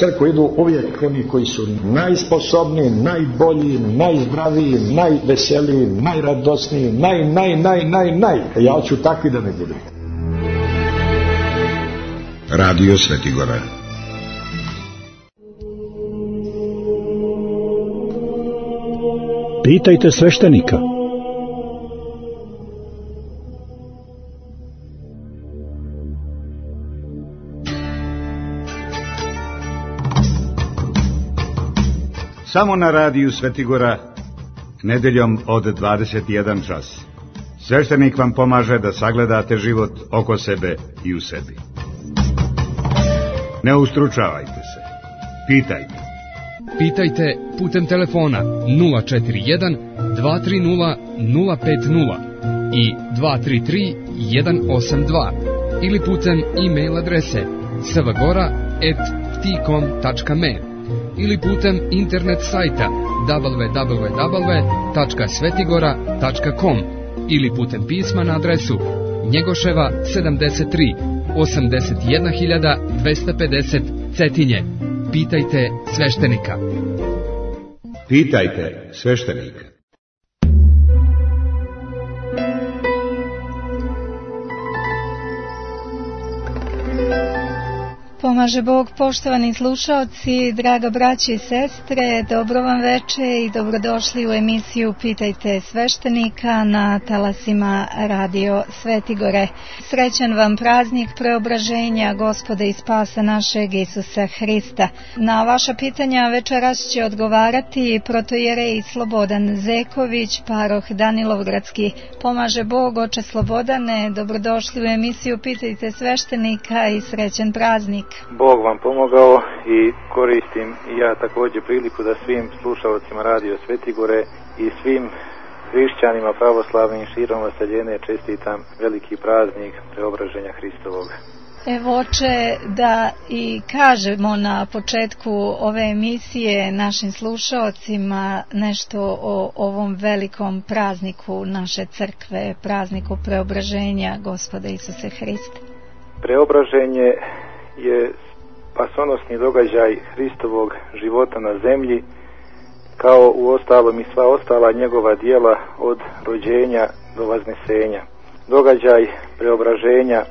crkvu idu uvijek oni koji su najsposobniji, najbolji, najzdraviji, najveseliji, najradosniji, naj. Ja hoću takvi da ne budu. Radio Svetigora. Pitajte sveštenika. Samo na radiju Svetigora, nedeljom od 21 čas. Sveštenik vam pomaže da sagledate život oko sebe i u sebi. Ne ustručavajte se. Pitajte. Pitajte putem telefona 041 230 050 i 233 182 ili putem e-mail adrese svgora@ptikom.me ili putem internet sajta www.svetigora.com ili putem pisma na adresu Njegoševa 73 81250 Cetinje. Pitajte sveštenika. Pitajte sveštenika. Pomaže Bog, poštovani slušaoci, draga braće i sestre, dobro vam veče i dobrodošli u emisiju Pitajte sveštenika na talasima Radio Svetigore. Srećan vam praznik preobraženja Gospoda i spasa našeg Isusa Hrista. Na vaša pitanja večeras će odgovarati protojerej Slobodan Zeković, paroh Danilovgradski. Pomaže Bog, oče Slobodane, dobrodošli u emisiju Pitajte sveštenika i srećan praznik. Bog vam pomogao i koristim i ja također priliku da svim slušalcima Radio Svetigore i svim hrišćanima pravoslavnim širom vaseljene čestitam veliki praznik preobraženja Hristovog. Evo, oče, da i kažemo na početku ove emisije našim slušalcima nešto o ovom velikom prazniku naše crkve, prazniku preobraženja Gospoda Isuse Hrista. Preobraženje je spasonosni događaj Hristovog života na zemlji, kao u ostalom i sva ostala njegova djela od rođenja do vaznesenja. Događaj preobraženja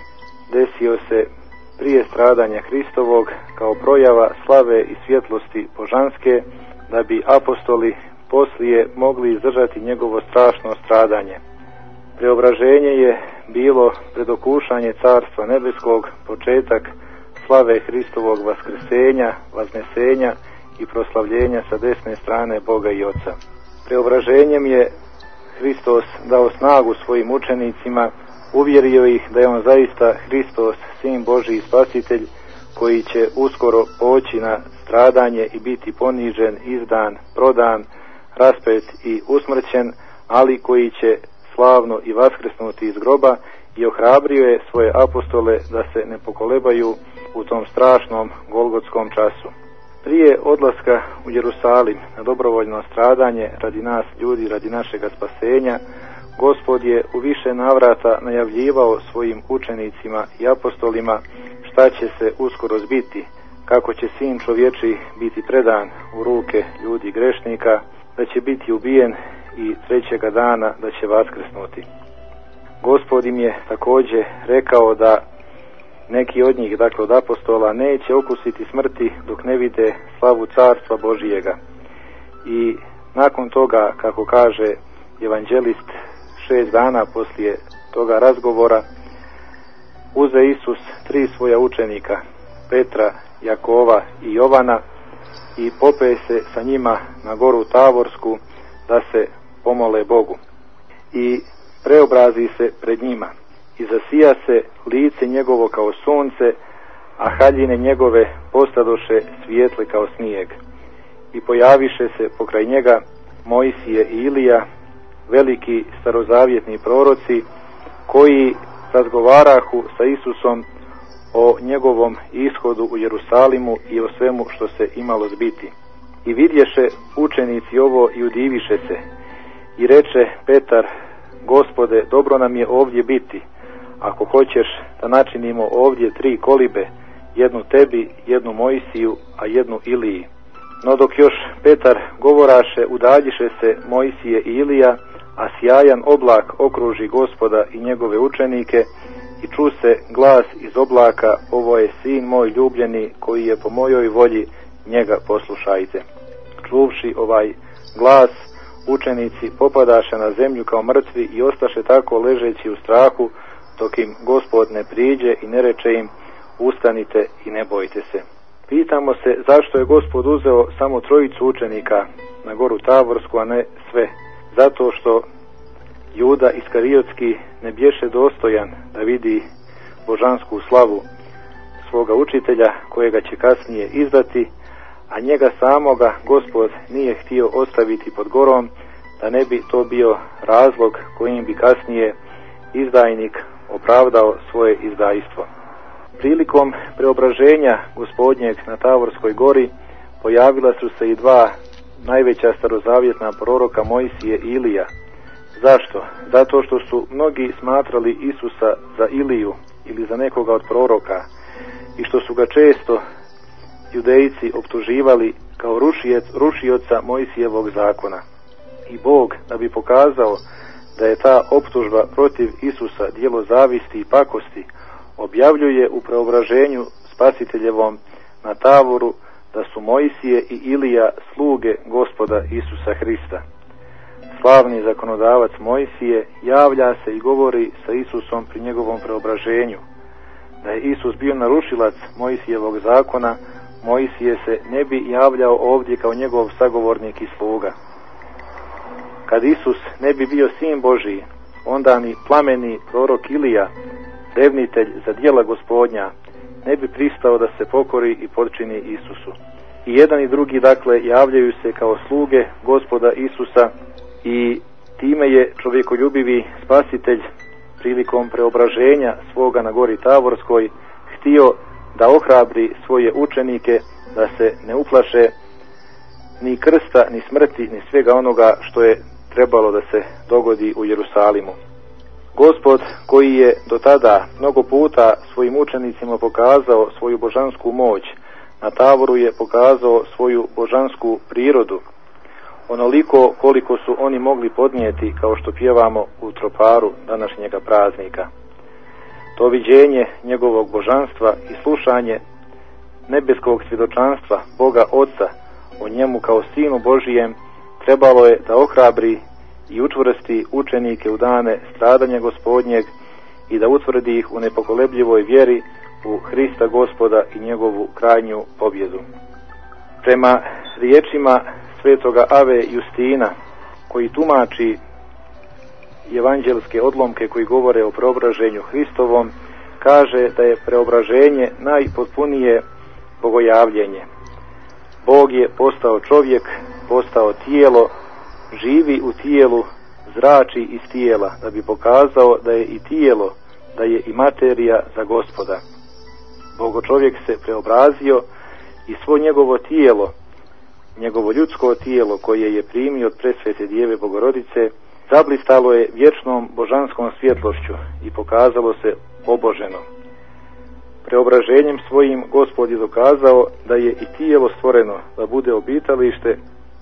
desio se prije stradanja Hristovog kao projava slave i svjetlosti božanske, da bi apostoli poslije mogli izdržati njegovo strašno stradanje. Preobraženje je bilo predokušanje Carstva nebeskog, početak slave Hristovog vaskrsenja, vaznesenja i proslavljenja sa desne strane Boga i Oca. Preobraženjem je Hristos dao snagu svojim učenicima, uvjerio ih da je on zaista Hristos, Sin Božji i Spasitelj, koji će uskoro poći na stradanje i biti ponižen, izdan, prodan, raspet i usmrćen, ali koji će slavno i vaskrsnuti iz groba, i ohrabrio je svoje apostole da se ne pokolebaju u tom strašnom golgotskom času. Prije odlaska u Jerusalim na dobrovoljno stradanje radi nas ljudi, radi našega spasenja, Gospod je u više navrata najavljivao svojim učenicima i apostolima šta će se uskoro zbiti, kako će Sin čovječiji biti predan u ruke ljudi grešnika, da će biti ubijen i trećega dana da će vaskrsnuti. Gospod im je također rekao da neki od njih, dakle od apostola, neće okusiti smrti dok ne vide slavu Carstva Božijega. I nakon toga, kako kaže evanđelist, 6 dana poslije toga razgovora, uze Isus 3 svoja učenika, Petra, Jakova i Jovana, i pope se sa njima na goru Tavorsku da se pomole Bogu. I preobrazi se pred njima i zasija se lice njegovo kao sunce, a haljine njegove postadoše svijetle kao snijeg. I pojaviše se pokraj njega Mojsije i Ilija, veliki starozavjetni proroci, koji razgovarahu sa Isusom o njegovom ishodu u Jerusalimu i o svemu što se imalo zbiti. I vidješe učenici ovo i udiviše se. I reče Petar: Gospode, dobro nam je ovdje biti. Ako hoćeš da načinimo ovdje 3 kolibe, jednu tebi, jednu Mojsiju, a jednu Iliji. No dok još Petar govoraše, udaljiše se Mojsije i Ilija, a sjajan oblak okruži Gospoda i njegove učenike, i ču se glas iz oblaka: ovo je sin moj ljubljeni, koji je po mojoj volji, njega poslušajte. Čuvši ovaj glas, učenici popadaše na zemlju kao mrtvi i ostaše tako ležeći u strahu, dok im Gospod ne priđe i ne reče im: ustanite i ne bojte se. Pitamo se zašto je Gospod uzeo samo 3 učenika na goru Tavorsku, a ne sve. Zato što Juda Iskariotski ne bješe dostojan da vidi božansku slavu svoga učitelja, kojega će kasnije izdati, a njega samoga Gospod nije htio ostaviti pod gorom, da ne bi to bio razlog kojim bi kasnije izdajnik opravdao svoje izdajstvo. Prilikom preobraženja Gospodnjeg na Tavorskoj gori pojavila su se i 2 najveća starozavjetna proroka, Mojsije i Ilija. Zašto? Zato što su mnogi smatrali Isusa za Iliju ili za nekoga od proroka, i što su ga često Judejci optuživali kao rušioca Mojsijevog zakona. I Bog, da bi pokazao da je ta optužba protiv Isusa djelo zavisti i pakosti, objavljuje u preobraženju Spasiteljevom na Tavoru da su Mojsije i Ilija sluge Gospoda Isusa Hrista. Slavni zakonodavac Mojsije javlja se i govori sa Isusom pri njegovom preobraženju. Da je Isus bio narušilac Mojsijevog zakona, Mojsije se ne bi javljao ovdje kao njegov sagovornik i sluga. Kad Isus ne bi bio sin Božiji, onda ni plameni prorok Ilija, revnitelj za djela Gospodnja, ne bi pristao da se pokori i podčini Isusu. I jedan i drugi, dakle, javljaju se kao sluge Gospoda Isusa, i time je čovjekoljubivi Spasitelj prilikom preobraženja svoga na gori Tavorskoj htio da ohrabri svoje učenike da se ne uplaše ni krsta, ni smrti, ni svega onoga što je trebalo da se dogodi u Jerusalimu. Gospod, koji je do tada mnogo puta svojim učenicima pokazao svoju božansku moć, na Tavoru je pokazao svoju božansku prirodu, onoliko koliko su oni mogli podnijeti, kao što pjevamo u troparu današnjega praznika. To viđenje njegovog božanstva i slušanje nebeskog svjedočanstva Boga Oca o njemu kao Sinu Božijem trebalo je da ohrabri i učvrsti učenike u dane stradanja Gospodnjeg i da utvrdi ih u nepokolebljivoj vjeri u Hrista Gospoda i njegovu krajnju pobjedu. Prema riječima svetoga Ave Justina, koji tumači evanđelske odlomke koji govore o preobraženju Hristovom, kaže da je preobraženje najpotpunije bogojavljenje. Bog je postao čovjek, postao tijelo, živi u tijelu, zrači iz tijela, da bi pokazao da je i tijelo, da je i materija za Gospoda. Bogo čovjek se preobrazio i svo njegovo tijelo, njegovo ljudsko tijelo koje je primio od presvete Djeve Bogorodice, zablistalo je vječnom božanskom svjetlošću i pokazalo se oboženo. Preobraženjem svojim Gospod je dokazao da je i tijelo stvoreno da bude obitalište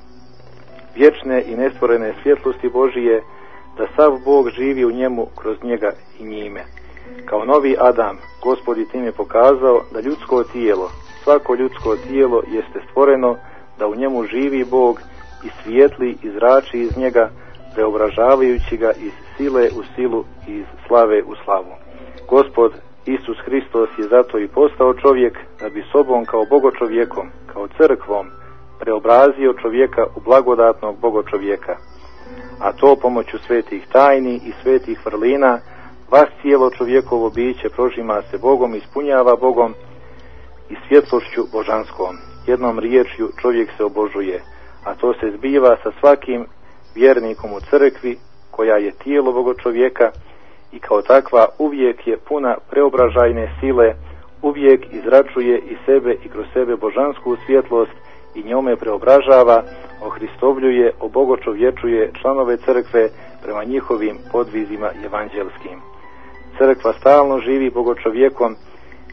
vječne i nestvorene svjetlosti Božije, da sav Bog živi u njemu, kroz njega i njime. Kao novi Adam, Gospod je time pokazao da ljudsko tijelo, svako ljudsko tijelo jeste stvoreno da u njemu živi Bog i svijetli i zrači iz njega, preobražavajući ga iz sile u silu i iz slave u slavu. Gospod Isus Hristos je zato i postao čovjek, da bi sobom kao bogočovjekom, kao crkvom, preobrazio čovjeka u blagodatnog bogočovjeka. A to pomoću svetih tajni i svetih vrlina, vas cijelo čovjekovo biće prožima se Bogom, ispunjava Bogom i svjetlošću božanskom. Jednom riječju čovjek se obožuje, a to se zbiva sa svakim vjernikom u crkvi, koja je tijelo bogočovjeka i kao takva uvijek je puna preobražajne sile, uvijek izračuje i sebe i kroz sebe božansku svjetlost i njome preobražava, ohristovljuje, obogočovječuje članove crkve prema njihovim podvizima evanđelskim. Crkva stalno živi bogočovjekom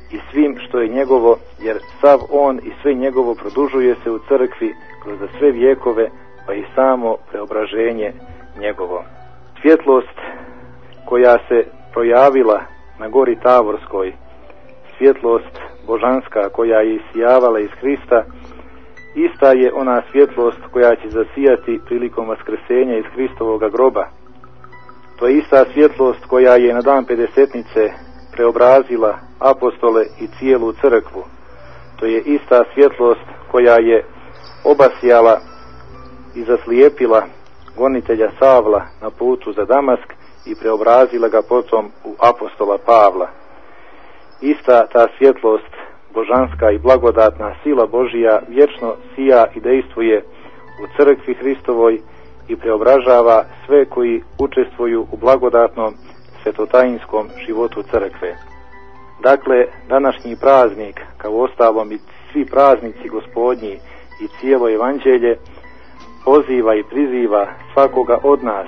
i svim što je njegovo, jer sav on i sve njegovo produžuje se u crkvi kroz sve vijekove, pa i samo preobraženje njegovo. Svjetlost koja se projavila na gori Tavorskoj, svjetlost božanska koja je isijavala iz Hrista, ista je ona svjetlost koja će zasijati prilikom vaskrsenja iz Hristovoga groba. To je ista svjetlost koja je na dan Pedesetnice preobrazila apostole i cijelu crkvu. To je ista svjetlost koja je obasjala i zaslijepila gonitelja Savla na putu za Damask i preobrazila ga potom u apostola Pavla. Ista ta svjetlost, božanska i blagodatna sila Božija vječno sija i dejstvuje u crkvi Hristovoj i preobražava sve koji učestvuju u blagodatnom svetotajinskom životu crkve. Dakle, današnji praznik, kao ostalom i svi praznici Gospodnji i cijelo evanđelje, poziva i priziva svakoga od nas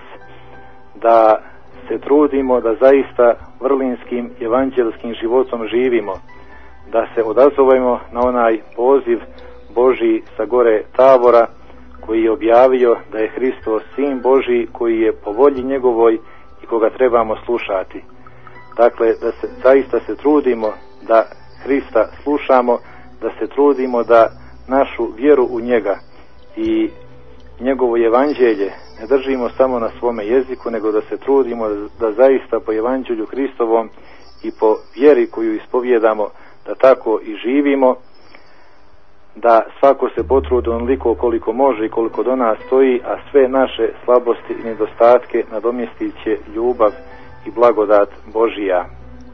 da se trudimo da zaista vrlinskim evanđelskim životom živimo, da se odazovemo na onaj poziv Božji sa gore Tavora, koji je objavio da je Hristos sin Božji, koji je po volji njegovoj i koga trebamo slušati. Dakle, da se zaista se trudimo da Hrista slušamo, da se trudimo da našu vjeru u njega i njegovo evanđelje ne držimo samo na svome jeziku, nego da se trudimo da zaista po evanđelju Hristovom i po vjeri koju ispovjedamo, da tako i živimo, da svako se potrudi onoliko koliko može i koliko do nas stoji, a sve naše slabosti i nedostatke nadomjestit će ljubav i blagodat Božija.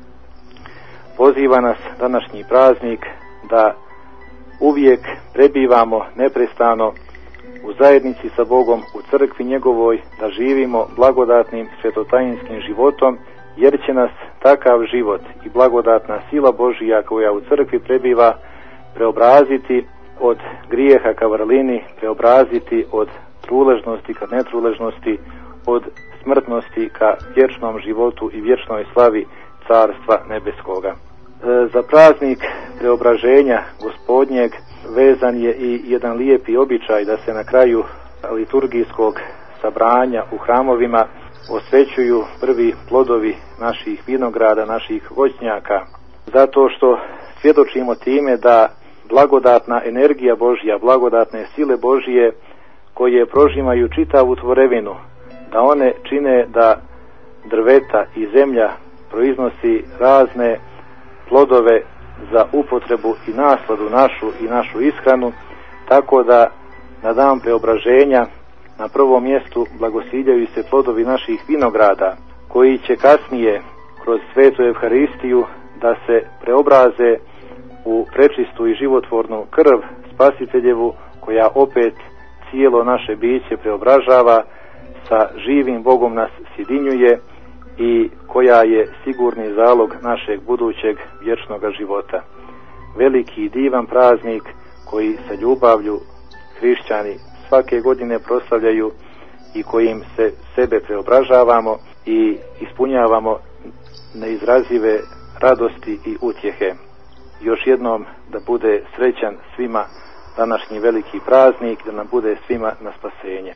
Poziva nas današnji praznik da uvijek prebivamo neprestano u zajednici sa Bogom, u crkvi njegovoj, da živimo blagodatnim svetotajinskim životom, jer će nas takav život i blagodatna sila Božija koja u crkvi prebiva preobraziti od grijeha ka vrlini, preobraziti od truležnosti ka netruležnosti, od smrtnosti ka vječnom životu i vječnoj slavi Carstva nebeskoga. Za praznik preobraženja Gospodnjeg vezan je i jedan lijepi običaj da se na kraju liturgijskog sabranja u hramovima osvećuju prvi plodovi naših vinograda, naših voćnjaka, zato što svjedočimo time da blagodatna energija Božja, blagodatne sile Božije koje prožimaju čitavu tvorevinu, da one čine da drveta i zemlja proiznosi razne plodove za upotrebu i nasladu našu i našu ishranu, tako da na dan preobraženja na prvom mjestu blagosiljaju se plodovi naših vinograda, koji će kasnije kroz svetu Evharistiju da se preobraze u prečistu i životvornu krv Spasiteljevu, koja opet cijelo naše biće preobražava, sa živim Bogom nas sjedinjuje i koja je sigurni zalog našeg budućeg vječnog života. Veliki i divan praznik koji sa ljubavlju hrišćani svake godine proslavljaju i kojim se sebe preobražavamo i ispunjavamo neizrazive radosti i utjehe. Još jednom da bude srećan svima današnji veliki praznik, da nam bude svima na spasenje.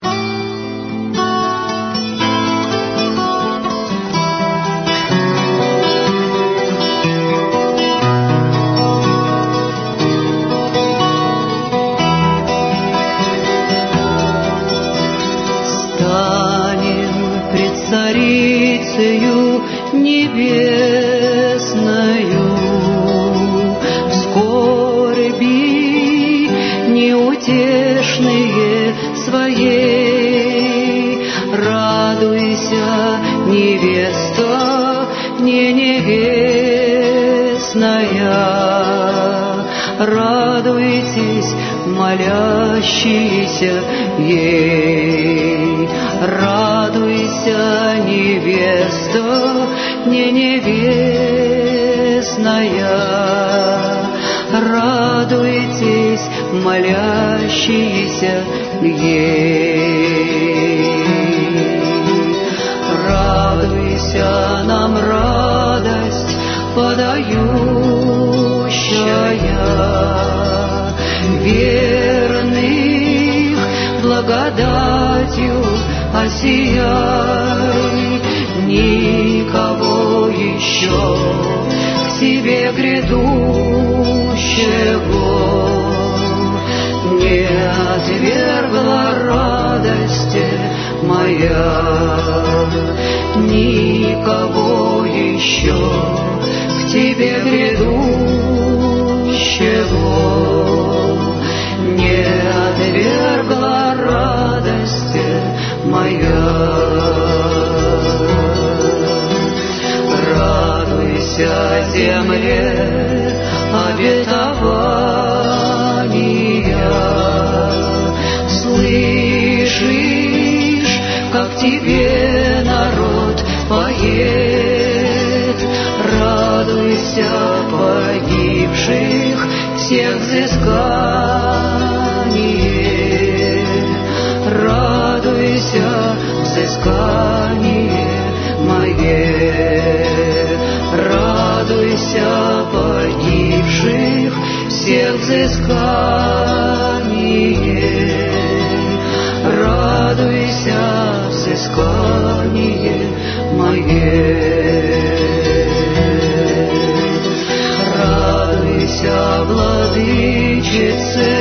Царицею небесною, в скорби неутешные своей, радуйся, невеста не невестная, радуйтесь, молящиеся ей, радуйся, невеста не невестная, радуйтесь, молящиеся ей. Радуйся, нам радость подают благодатью осияй, никого еще к тебе грядущего не отвергла радости моя, никого еще к тебе грядущего не отвергла радости моя. Радуйся, земле, обетования, слышишь, как тебе народ поет. Радуйся, погибших всех взыскание, радуйся, взыскание мое. Радуйся, погибших всех взыскание, радуйся, взыскание мое. Радуйся, владычице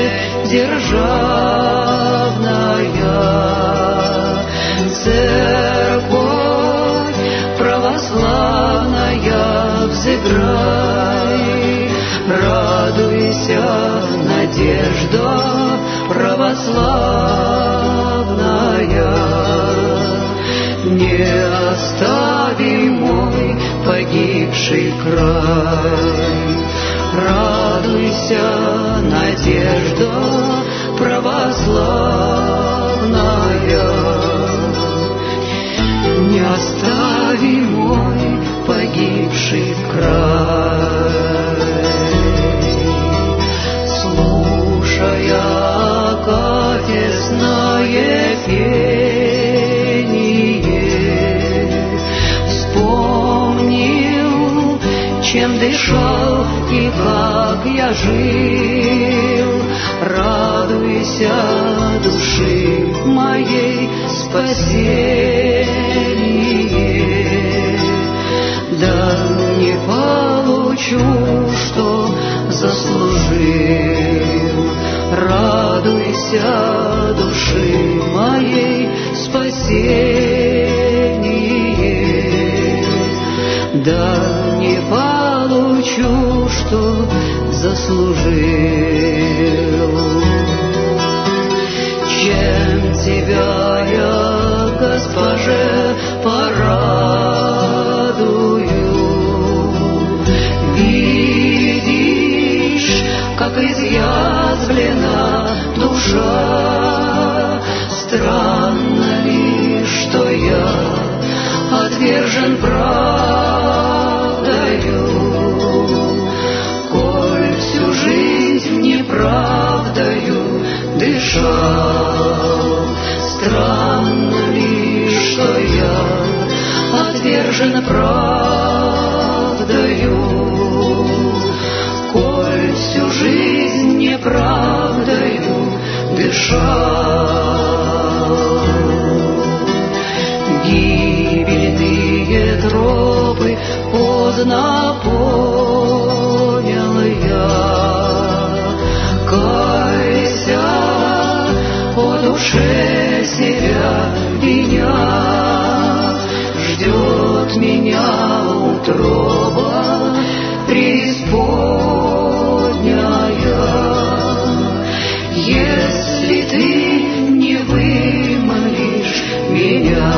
державная, церковь православная, взыграй. Радуйся, надежда православная, не остави мой погибший край. Радуйся, надежда православная, не остави мой погибший край. Слушая акафистное пение, вспомнил, чем дышал и как я жил. Радуйся, души моей, спасение, да не получу, что заслужил. Радуйся, души моей, спасение, да не получу, что заслужил. Чем тебя я, Госпоже, порадую? Видишь, как изъязвлена душа. Странно ли, что я отвержен правдою, коль всю жизнь неправдою дышал. Странно ли, что я отвержен правдою, коль всю жизнь неправдою дышал. Гибельные тропы поздно понял я. Кайся, по душе себя виня, ждет меня утроба преисподняя. Если ты не вымолишь меня,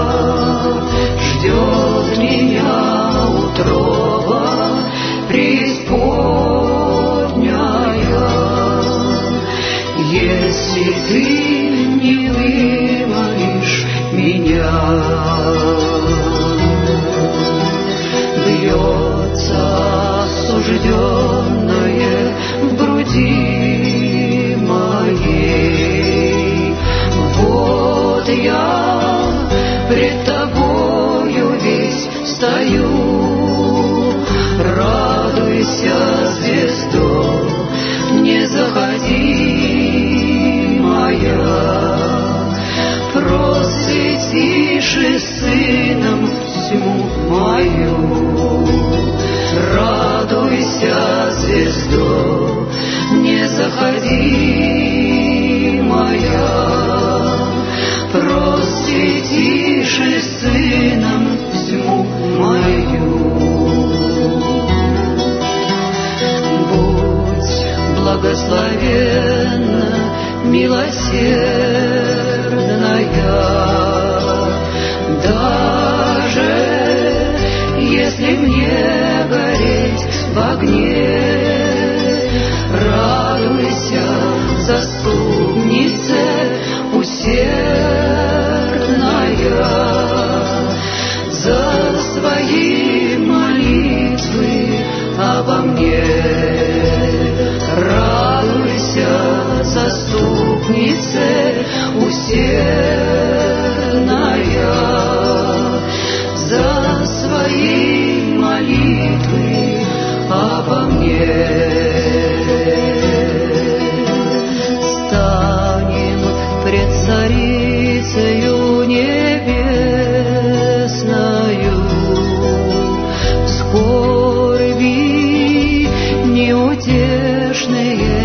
ждет меня утроба преисподняя. Если ты не вымолишь меня. Бьется осужденное в груди моей. Вот я пред тобою весь стою. Радуйся, звездо, не заходи моя. Сыном всему мою. Радуйся, звездо, не заходи моя, просветишь Сыном всему мою. Будь благословенна, милосердная, даже если мне гореть в огне. Радуйся, заступнице усердная, за свои молитвы обо мне. Радуйся, заступнице усердная, за свои молитвы обо мне. Станем пред Царицею небесною, в скорби неутешные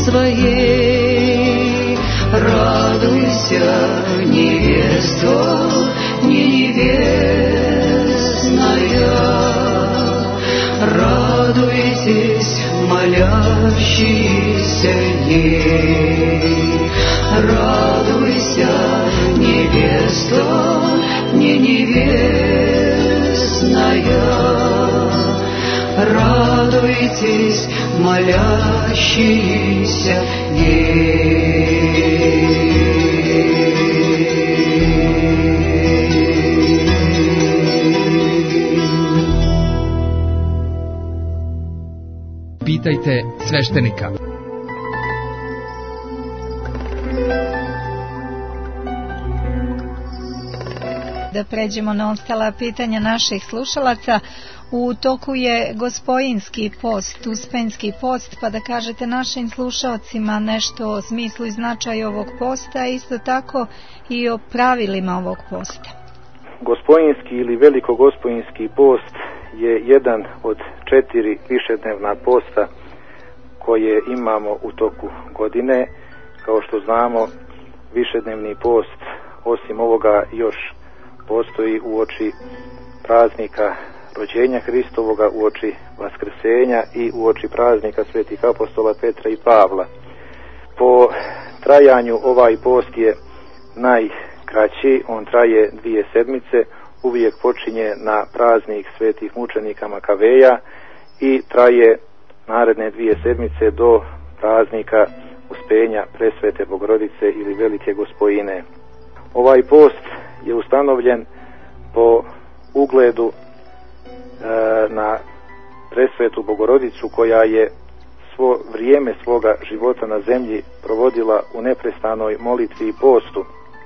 своей. Радуйся, невесто, не невестная, радуйтесь, молящиеся ей. Радуйся, невесто, не невестная, радуйтесь, молящиеся ей. Pitajte sveštenika. Da pređemo na ostala pitanja naših slušalaca. U toku je Gospojinski post, Uspenski post, pa da kažete našim slušalcima nešto o smislu i značaju ovog posta, isto tako i o pravilima ovog posta. Gospojinski ili Velikogospojinski post je jedan od 4 višednevna posta koje imamo u toku godine. Kao što znamo, višednevni post osim ovoga još postoji uoči praznika rođenja Hristovoga, uoči vaskrsenja i uoči praznika svetih apostola Petra i Pavla. Po trajanju ovaj post je najkraći, on traje 2 sedmice, uvijek počinje na praznik svetih mučenika Makaveja i traje naredne 2 sedmice do praznika Uspenja Presvete Bogorodice ili Velike Gospojine. Ovaj post je ustanovljen po ugledu na Presvetu Bogorodicu, koja je svo vrijeme svoga života na zemlji provodila u neprestanoj molitvi i postu,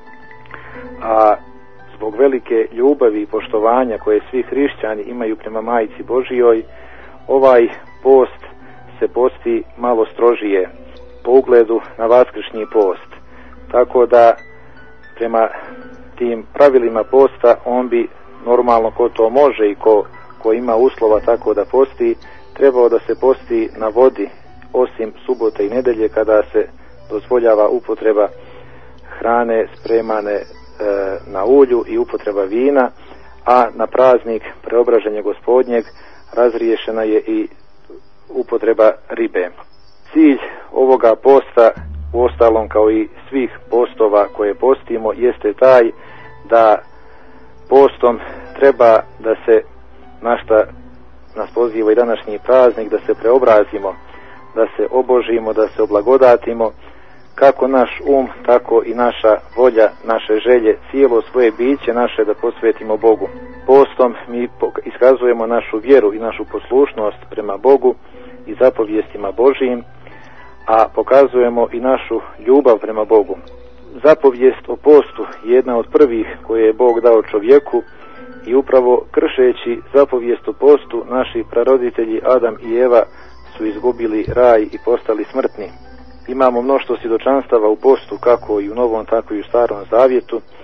a zbog velike ljubavi i poštovanja koje svi hrišćani imaju prema Majci Božijoj, ovaj post se posti malo strožije po ugledu na vaskršnji post. Tako da prema tim pravilima posta on bi normalno, ko to može i ko ima uslova tako da posti, trebao da se posti na vodi, osim subote i nedelje kada se dozvoljava upotreba hrane spremane na ulju i upotreba vina, a na praznik Preobraženja Gospodnjeg razriješena je i upotreba ribe. Cilj ovoga posta, uostalom kao i svih postova koje postimo, jeste taj da postom treba da se, na šta nas poziva i današnji praznik, da se preobrazimo, da se obožimo, da se oblagodatimo, kako naš tako i naša volja, naše želje, cijelo svoje biće naše da posvetimo Bogu. Postom mi iskazujemo našu vjeru i našu poslušnost prema Bogu i zapovjestima Božijim, a pokazujemo i našu ljubav prema Bogu. Zapovijest o postu je jedna od prvih koje je Bog dao čovjeku i upravo kršeći zapovijest o postu naši praroditelji Adam i Eva su izgubili raj i postali smrtni. Imamo mnoštvo svjedočanstava u postu, kako i u Novom, tako i u Starom Zavjetu,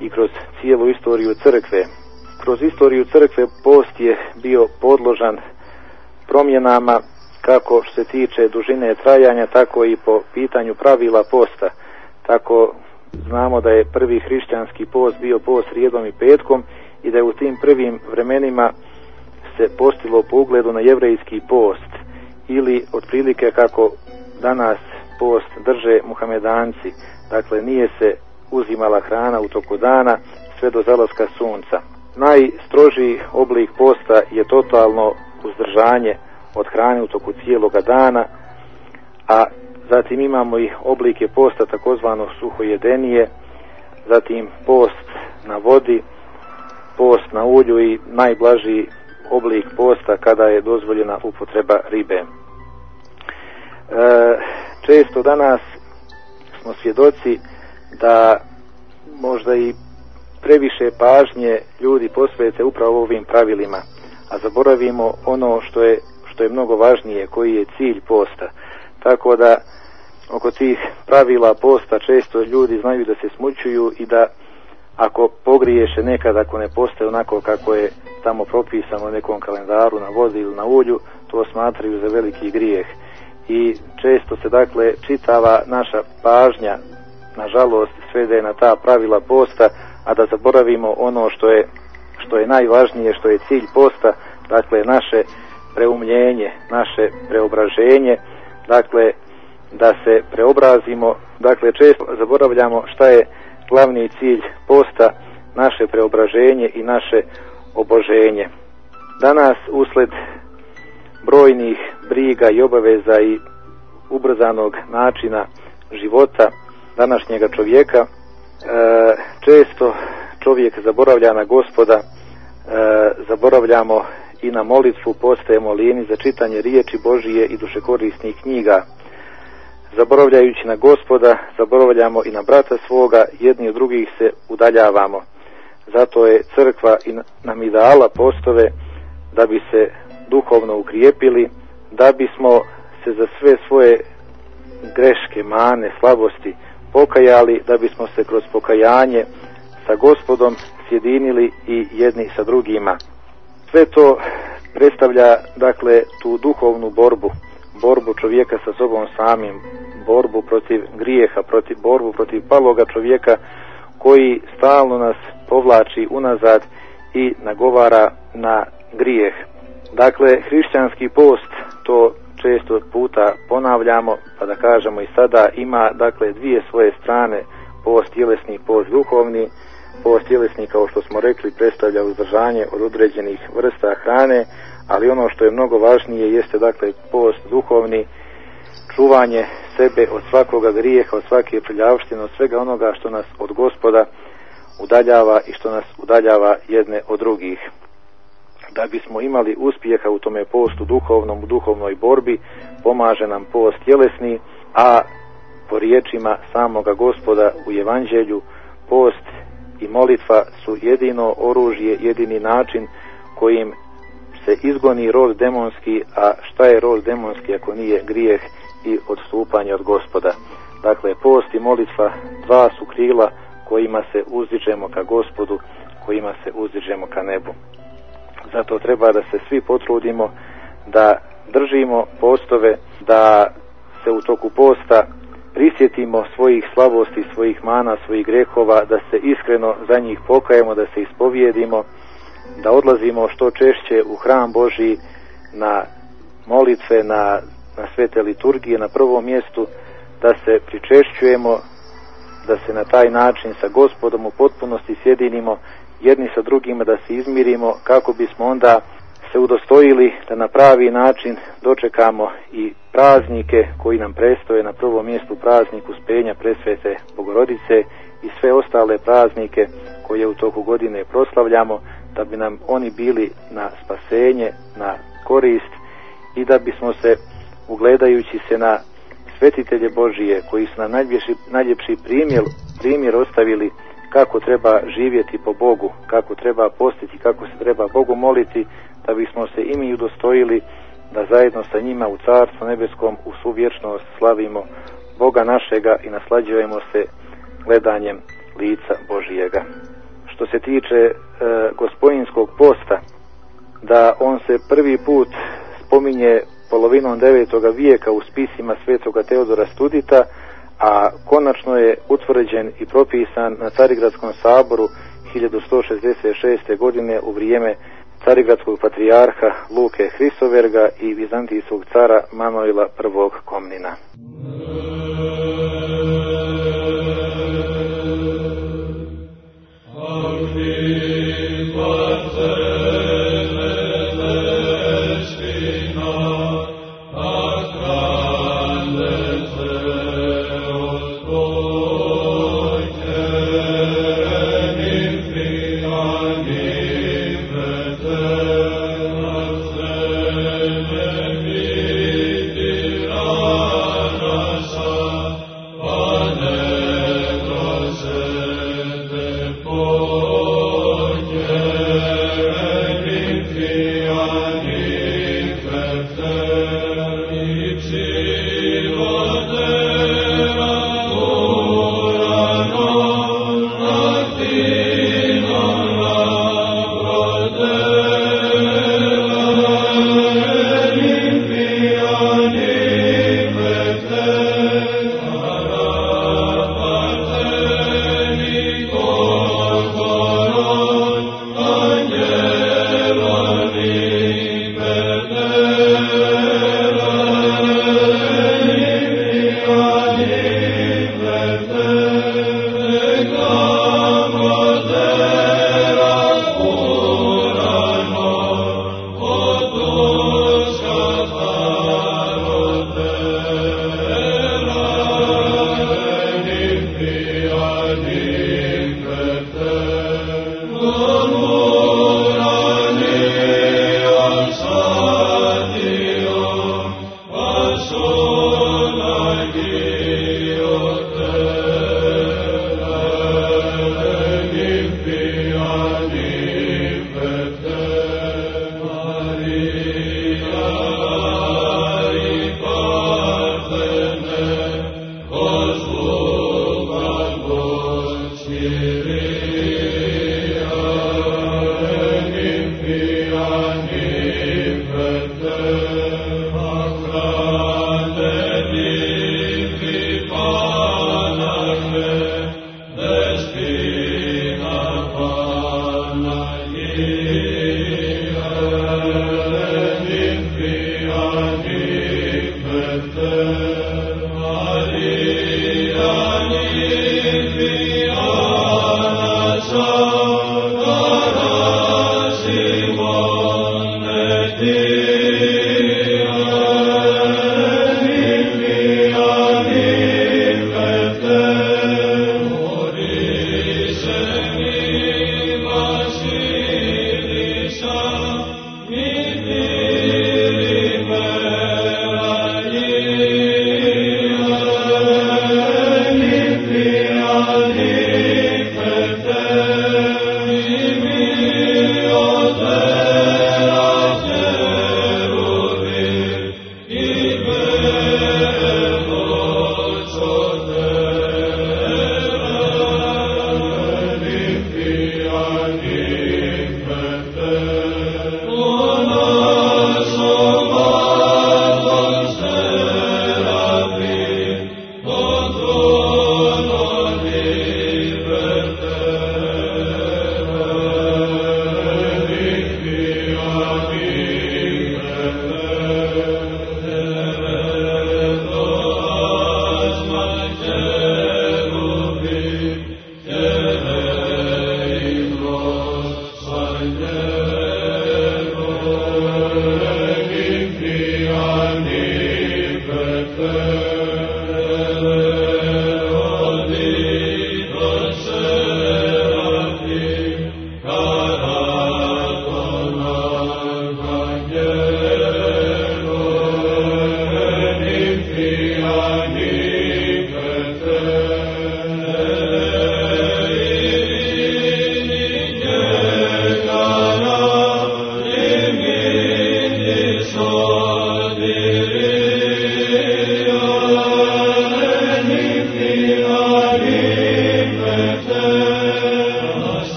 i kroz cijelu istoriju crkve. Kroz istoriju crkve post je bio podložan promjenama kako što se tiče dužine trajanja, tako i po pitanju pravila posta. Tako znamo da je prvi hrišćanski post bio post srijedom i petkom i da je u tim prvim vremenima se postilo po ugledu na jevrejski post ili otprilike kako danas post drže Muhamedanci. Dakle, nije se uzimala hrana u toku dana sve do zalaska sunca. Najstrožiji oblik posta je totalno uzdržanje od hrane u toku cijeloga dana, a zatim imamo i oblike posta takozvano suhojedenije, zatim post na vodi, post na ulju i najblažiji oblik posta kada je dozvoljena upotreba ribe. Često danas smo svjedoci da možda i previše pažnje ljudi posvete upravo ovim pravilima, a zaboravimo ono što je mnogo važnije, koji je cilj posta. Tako da oko tih pravila posta često ljudi znaju da se smućuju i da ako pogriješe nekad, ako ne postaje onako kako je tamo propisano u nekom kalendaru na vodi ili na ulju, to smatraju za veliki grijeh. I često se dakle čitava naša pažnja, nažalost, svede na ta pravila posta, a da zaboravimo ono što je najvažnije, što je cilj posta, dakle naše preumljenje, naše preobraženje, dakle da se preobrazimo. Dakle, često zaboravljamo šta je glavni cilj posta, naše preobraženje i naše oboženje. Danas, usled brojnih briga i obaveza i ubrzanog načina života današnjega čovjeka, često čovjek zaboravlja na Gospoda, zaboravljamo i na molitvu, postajemo lijeni za čitanje riječi Božije i dušekorisnih knjiga. Zaboravljajući na Gospoda, zaboravljamo i na brata svoga, jedni od drugih se udaljavamo. Zato je crkva i nam i dala postove da bi se duhovno ukrijepili, da bismo se za sve svoje greške, mane, slabosti pokajali, da bismo se kroz pokajanje sa Gospodom sjedinili i jedni sa drugima. Sve to predstavlja dakle tu duhovnu borbu čovjeka sa sobom samim, borbu protiv grijeha, borbu protiv paloga čovjeka koji stalno nas povlači unazad i nagovara na grijeh. Dakle, hrišćanski post, to često puta ponavljamo, pa da kažemo i sada, ima dakle dvije svoje strane, post tjelesni, post duhovni. Post tjelesni, kao što smo rekli, predstavlja uzdržanje od određenih vrsta hrane, ali ono što je mnogo važnije jeste dakle post duhovni, čuvanje sebe od svakoga grijeha, od svake prljavštine, od svega onoga što nas od Gospoda udaljava i što nas udaljava jedne od drugih. Da bismo imali uspjeha u tome postu duhovnom, u duhovnoj borbi, pomaže nam post tjelesni, a po riječima samoga Gospoda u Evanđelju, post i molitva su jedino oružje, jedini način kojim se izgoni rod demonski, a šta je rod demonski ako nije grijeh i odstupanje od Gospoda. Dakle, post i molitva dva su krila kojima se uzdižemo ka Gospodu, kojima se uzdižemo ka nebu. Zato treba da se svi potrudimo da držimo postove, da se u toku posta prisjetimo svojih slabosti, svojih mana, svojih grehova, da se iskreno za njih pokajemo, da se ispovijedimo, da odlazimo što češće u hram Božji na molitve, na svete liturgije na prvom mjestu, da se pričešćujemo, da se na taj način sa Gospodom u potpunosti sjedinimo jedni sa drugima, da se izmirimo kako bismo onda se udostojili da na pravi način dočekamo i praznike koji nam predstoje, na prvom mjestu praznik Uspenja Presvete Bogorodice i sve ostale praznike koje u toku godine proslavljamo, da bi nam oni bili na spasenje, na korist i da bismo se, ugledajući se na svetitelje Božije koji su nam najljepši primjer ostavili kako treba živjeti po Bogu, kako treba postiti, kako se treba Bogu moliti, da bismo se i mi udostojili da zajedno sa njima u Carstvu nebeskom u svu vječnost slavimo Boga našega i naslađujemo se gledanjem lica Božijega. što se tiče Gospojinskog posta, da on se prvi put spominje polovinom 9. vijeka u spisima svetoga Teodora Studita, a konačno je utvrđen i propisan na Carigradskom saboru 1166. godine u vrijeme Carigradskog patrijarha Luke Hristoverga i vizantijskog cara Manuila I. Komnina.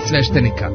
sveštenika.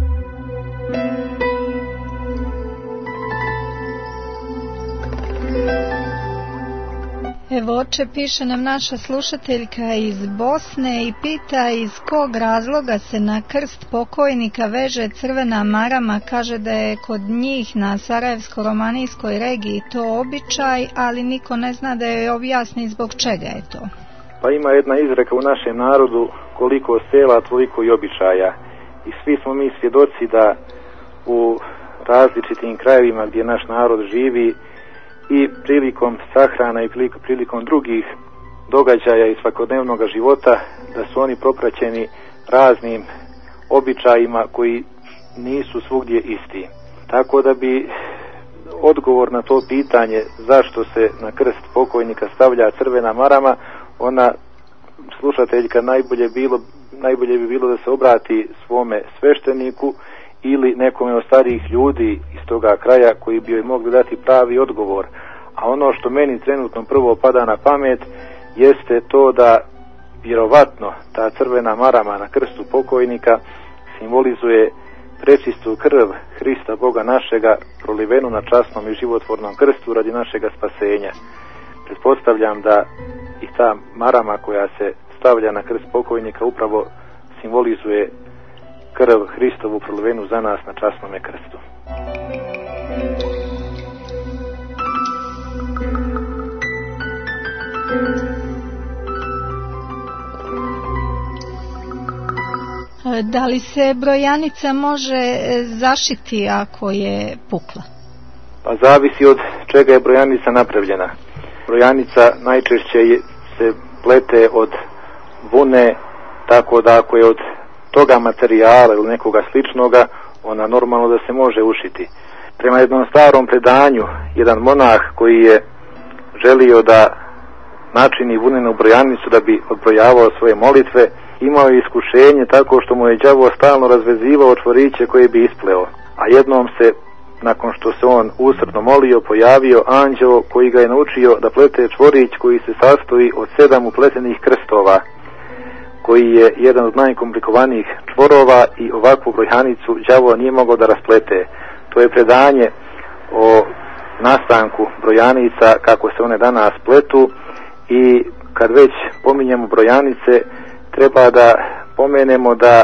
Evo, oče, piše nam naša slušateljka iz Bosne i pita iz kog razloga se na krst pokojnika veže crvena marama. Kaže da je kod njih na Sarajevsko-romanijskoj regiji to običaj, ali niko ne zna da joj objasni zbog čega je to. Pa ima jedna izreka u našem narodu, koliko sela, toliko i običaja. I svi smo mi svjedoci da u različitim krajevima gdje naš narod živi i prilikom sahrana i prilikom drugih događaja i svakodnevnog života, da su oni propraćeni raznim običajima koji nisu svugdje isti. Tako da bi odgovor na to pitanje zašto se na krst pokojnika stavlja crvena marama, ona slušateljka najbolje bi bilo da se obrati svome svešteniku ili nekome od starijih ljudi iz toga kraja koji bi joj mogli dati pravi odgovor. A ono što meni trenutno prvo pada na pamet jeste to da vjerovatno ta crvena marama na krstu pokojnika simbolizuje prečistu krv Hrista Boga našega, prolivenu na časnom i životvornom krstu radi našega spasenja. Pretpostavljam da i ta marama koja se stavlja na krst pokojnika upravo simbolizuje krv Hristovu prolivenu za nas na časnome krstu. Da li se brojanica može zašiti ako je pukla? Pa zavisi od čega je brojanica napravljena. Brojanica najčešće se plete od vune, tako da ako je od toga materijala ili nekoga sličnoga, ona normalno da se može ušiti. Prema jednom starom predanju, jedan monah koji je želio da načini vunenu brojanicu da bi odbrojavao svoje molitve, imao je iskušenje tako što mu je đavo stalno razvezivao čvoriće koje bi ispleo. A jednom se, nakon što se on usrdno molio, pojavio anđeo koji ga je naučio da plete čvorić koji se sastoji od 7 upletenih krstova, koji je jedan od najkomplikovanijih čvorova i ovakvu brojanicu đavo nije mogao da rasplete. To je predanje o nastanku brojanica, kako se one danas pletu, i kad već pominjemo brojanice, treba da pomenemo da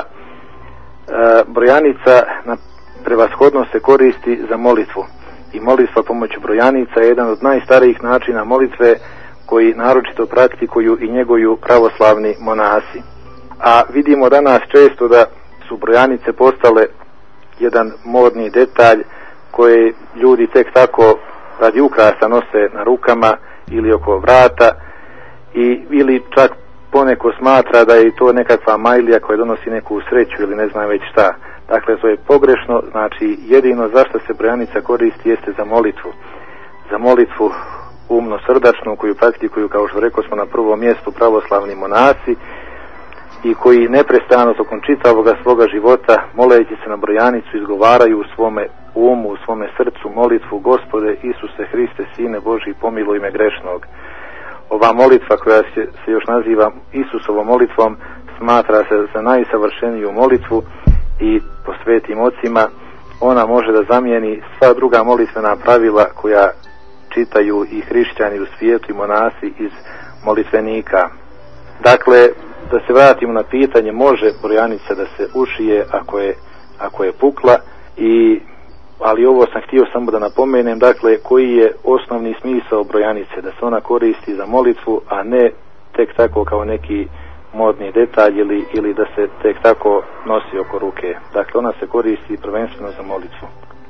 brojanica prevashodno se koristi za molitvu. I molitva pomoću brojanica je jedan od najstarijih načina molitve koji naročito praktikuju i njeguju pravoslavni monasi. A vidimo danas često da su brojanice postale jedan modni detalj koje ljudi tek tako radi ukrasa nose na rukama ili oko vrata, ili čak poneko smatra da je to nekakva majlija koja donosi neku sreću ili ne znam već šta. Dakle, to je pogrešno. Znači, jedino zašto se brojanica koristi jeste za molitvu. Za molitvu umno srdačnu koju praktikuju, kao što rekao smo, na prvom mjestu pravoslavni monasi i koji neprestano tokom čitavoga svoga života, moleći se na brojanicu, izgovaraju u svome umu, u svome srcu molitvu: Gospode Isuse Hriste, Sine Božji, pomiluj me grešnog. Ova molitva, koja se još naziva Isusovom molitvom, smatra se za najsavršeniju molitvu i po svetim ocima ona može da zamijeni sva druga molitvena pravila koja čitaju i hrišćani u svijetu i monasi iz molitvenika. Dakle, da se vratimo na pitanje, može brojanica da se ušije ako je pukla, ali ovo sam htio samo da napomenem, dakle, koji je osnovni smisao brojanice, da se ona koristi za molitvu, a ne tek tako kao neki modni detalj ili da se tek tako nosi oko ruke. Dakle, ona se koristi prvenstveno za molitvu.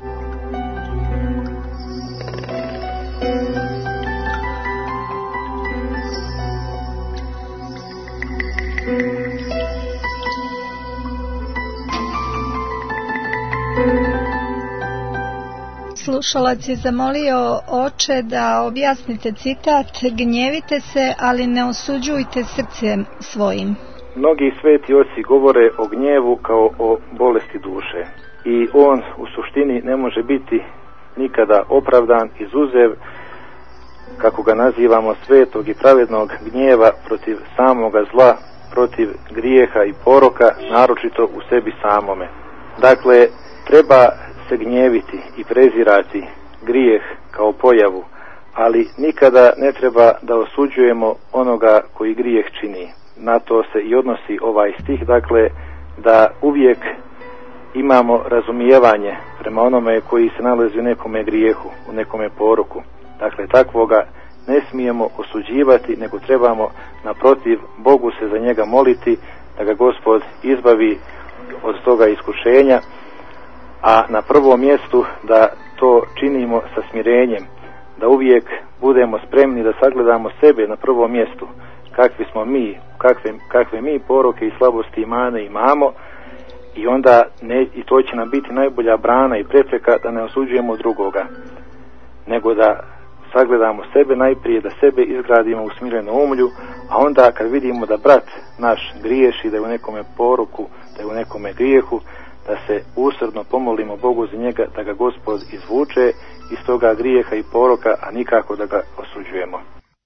Slušalac je zamolio oče da objasnite citat: gnjevite se, ali ne osuđujte srcem svojim. Mnogi sveti oci govore o gnjevu kao o bolesti duše i on u suštini ne može biti nikada opravdan, izuzev, kako ga nazivamo, svetog i pravednog gnjeva protiv samoga zla protiv grijeha i poroka, naročito u sebi samome. Dakle, treba se gnjeviti i prezirati grijeh kao pojavu, ali nikada ne treba da osuđujemo onoga koji grijeh čini. Na to se i odnosi ovaj stih, dakle, da uvijek imamo razumijevanje prema onome koji se nalazi u nekome grijehu, u nekome poroku. Dakle, takvoga ne smijemo osuđivati, nego trebamo naprotiv Bogu se za njega moliti, da ga Gospod izbavi od toga iskušenja, a na prvom mjestu da to činimo sa smirenjem, da uvijek budemo spremni da sagledamo sebe na prvom mjestu, kakvi smo mi, kakve mi poroke i slabosti i mane imamo, i onda i to će nam biti najbolja brana i prepreka da ne osuđujemo drugoga, nego da sagledamo sebe najprije, da sebe izgradimo u smirenu umlju, a onda kad vidimo da brat naš griješi, da je u nekome poroku, da je u nekome grijehu, da se usrdno pomolimo Bogu za njega, da ga Gospod izvuče iz toga grijeha i poroka, a nikako da ga osuđujemo.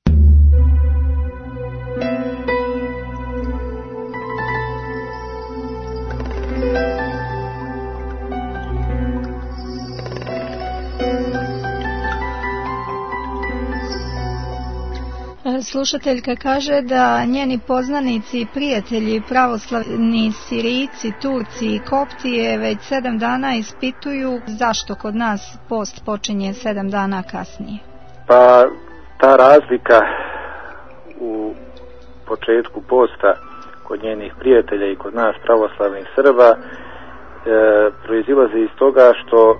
Slušateljka kaže da njeni poznanici i prijatelji, pravoslavni Sirijci, Turci i Kopti je već 7 dana ispituju zašto kod nas post počinje 7 dana kasnije. Pa ta razlika u početku posta kod njenih prijatelja i kod nas pravoslavnih Srba proizilazi iz toga što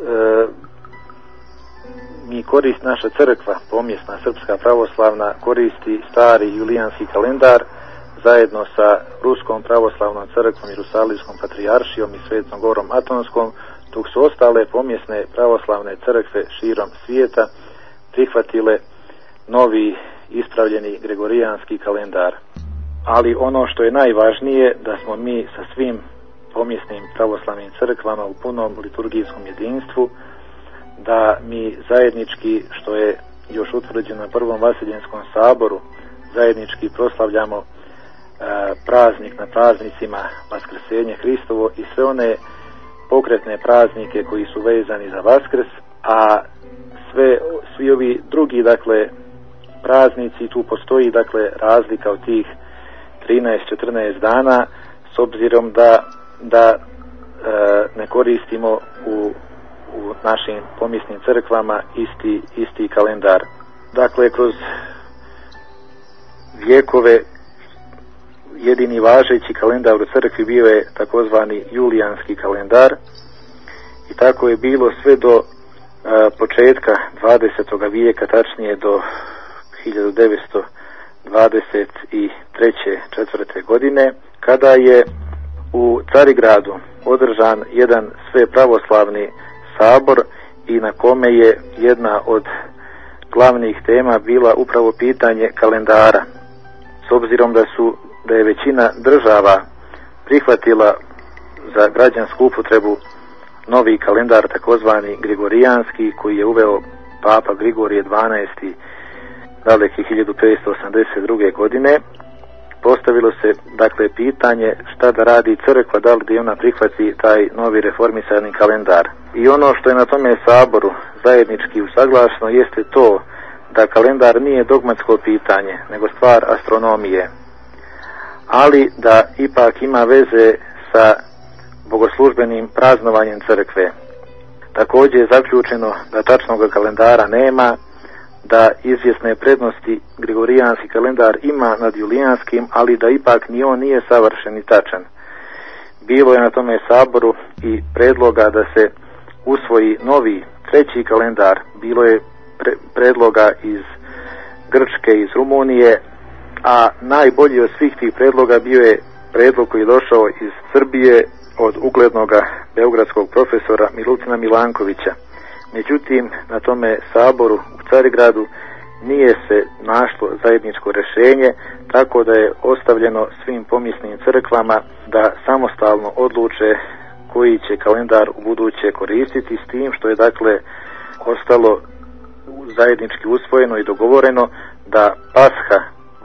naša crkva, pomjesna srpska pravoslavna, koristi stari julijanski kalendar zajedno sa Ruskom pravoslavnom crkvom, Jerusalimskom patrijaršijom i Svetom Gorom Atonskom, dok su ostale pomjesne pravoslavne crkve širom svijeta prihvatile novi ispravljeni gregorijanski kalendar. Ali ono što je najvažnije, da smo mi sa svim pomjesnim pravoslavnim crkvama u punom liturgijskom jedinstvu, da mi zajednički, što je još utvrđeno na Prvom Vasiljenskom saboru, zajednički proslavljamo praznik na praznicima Vaskrsenje Hristovo i sve one pokretne praznike koji su vezani za Vaskrs, a svi ovi drugi, dakle, praznici, tu postoji, dakle, razlika od tih 13-14 dana, s obzirom da ne koristimo u našim pomjesnim crkvama isti kalendar. Dakle, kroz vjekove jedini važeći kalendar u crkvi bio je takozvani julijanski kalendar, i tako je bilo sve do početka 20. vijeka, tačnije do 1923-4. godine, kada je u Carigradu održan jedan sve pravoslavni sabor i na kome je jedna od glavnih tema bila upravo pitanje kalendara. S obzirom da je većina država prihvatila za građansku upotrebu novi kalendar, takozvani gregorijanski, koji je uveo Papa Grigorije XII daleke 1582. godine, postavilo se, dakle, pitanje šta da radi crkva, da li da ona prihvati taj novi reformisani kalendar. I ono što je na tome saboru zajednički usaglašeno jeste to da kalendar nije dogmatsko pitanje, nego stvar astronomije, ali da ipak ima veze sa bogoslužbenim praznovanjem crkve. Također je zaključeno da tačnog kalendara nema, da izvjesne prednosti gregorijanski kalendar ima nad julijanskim, ali da ipak ni on nije savršen i tačan. Bilo je na tome saboru i predloga da se usvoji novi, treći kalendar. Bilo je predloga iz Grčke, iz Rumunije, a najbolji od svih tih predloga bio je predlog koji je došao iz Srbije od uglednog beogradskog profesora Milutina Milankovića. Međutim, na tome saboru u Carigradu nije se našlo zajedničko rješenje, tako da je ostavljeno svim pomjesnim crkvama da samostalno odluče koji će kalendar u buduće koristiti, s tim što je, dakle, ostalo zajednički usvojeno i dogovoreno da Pasha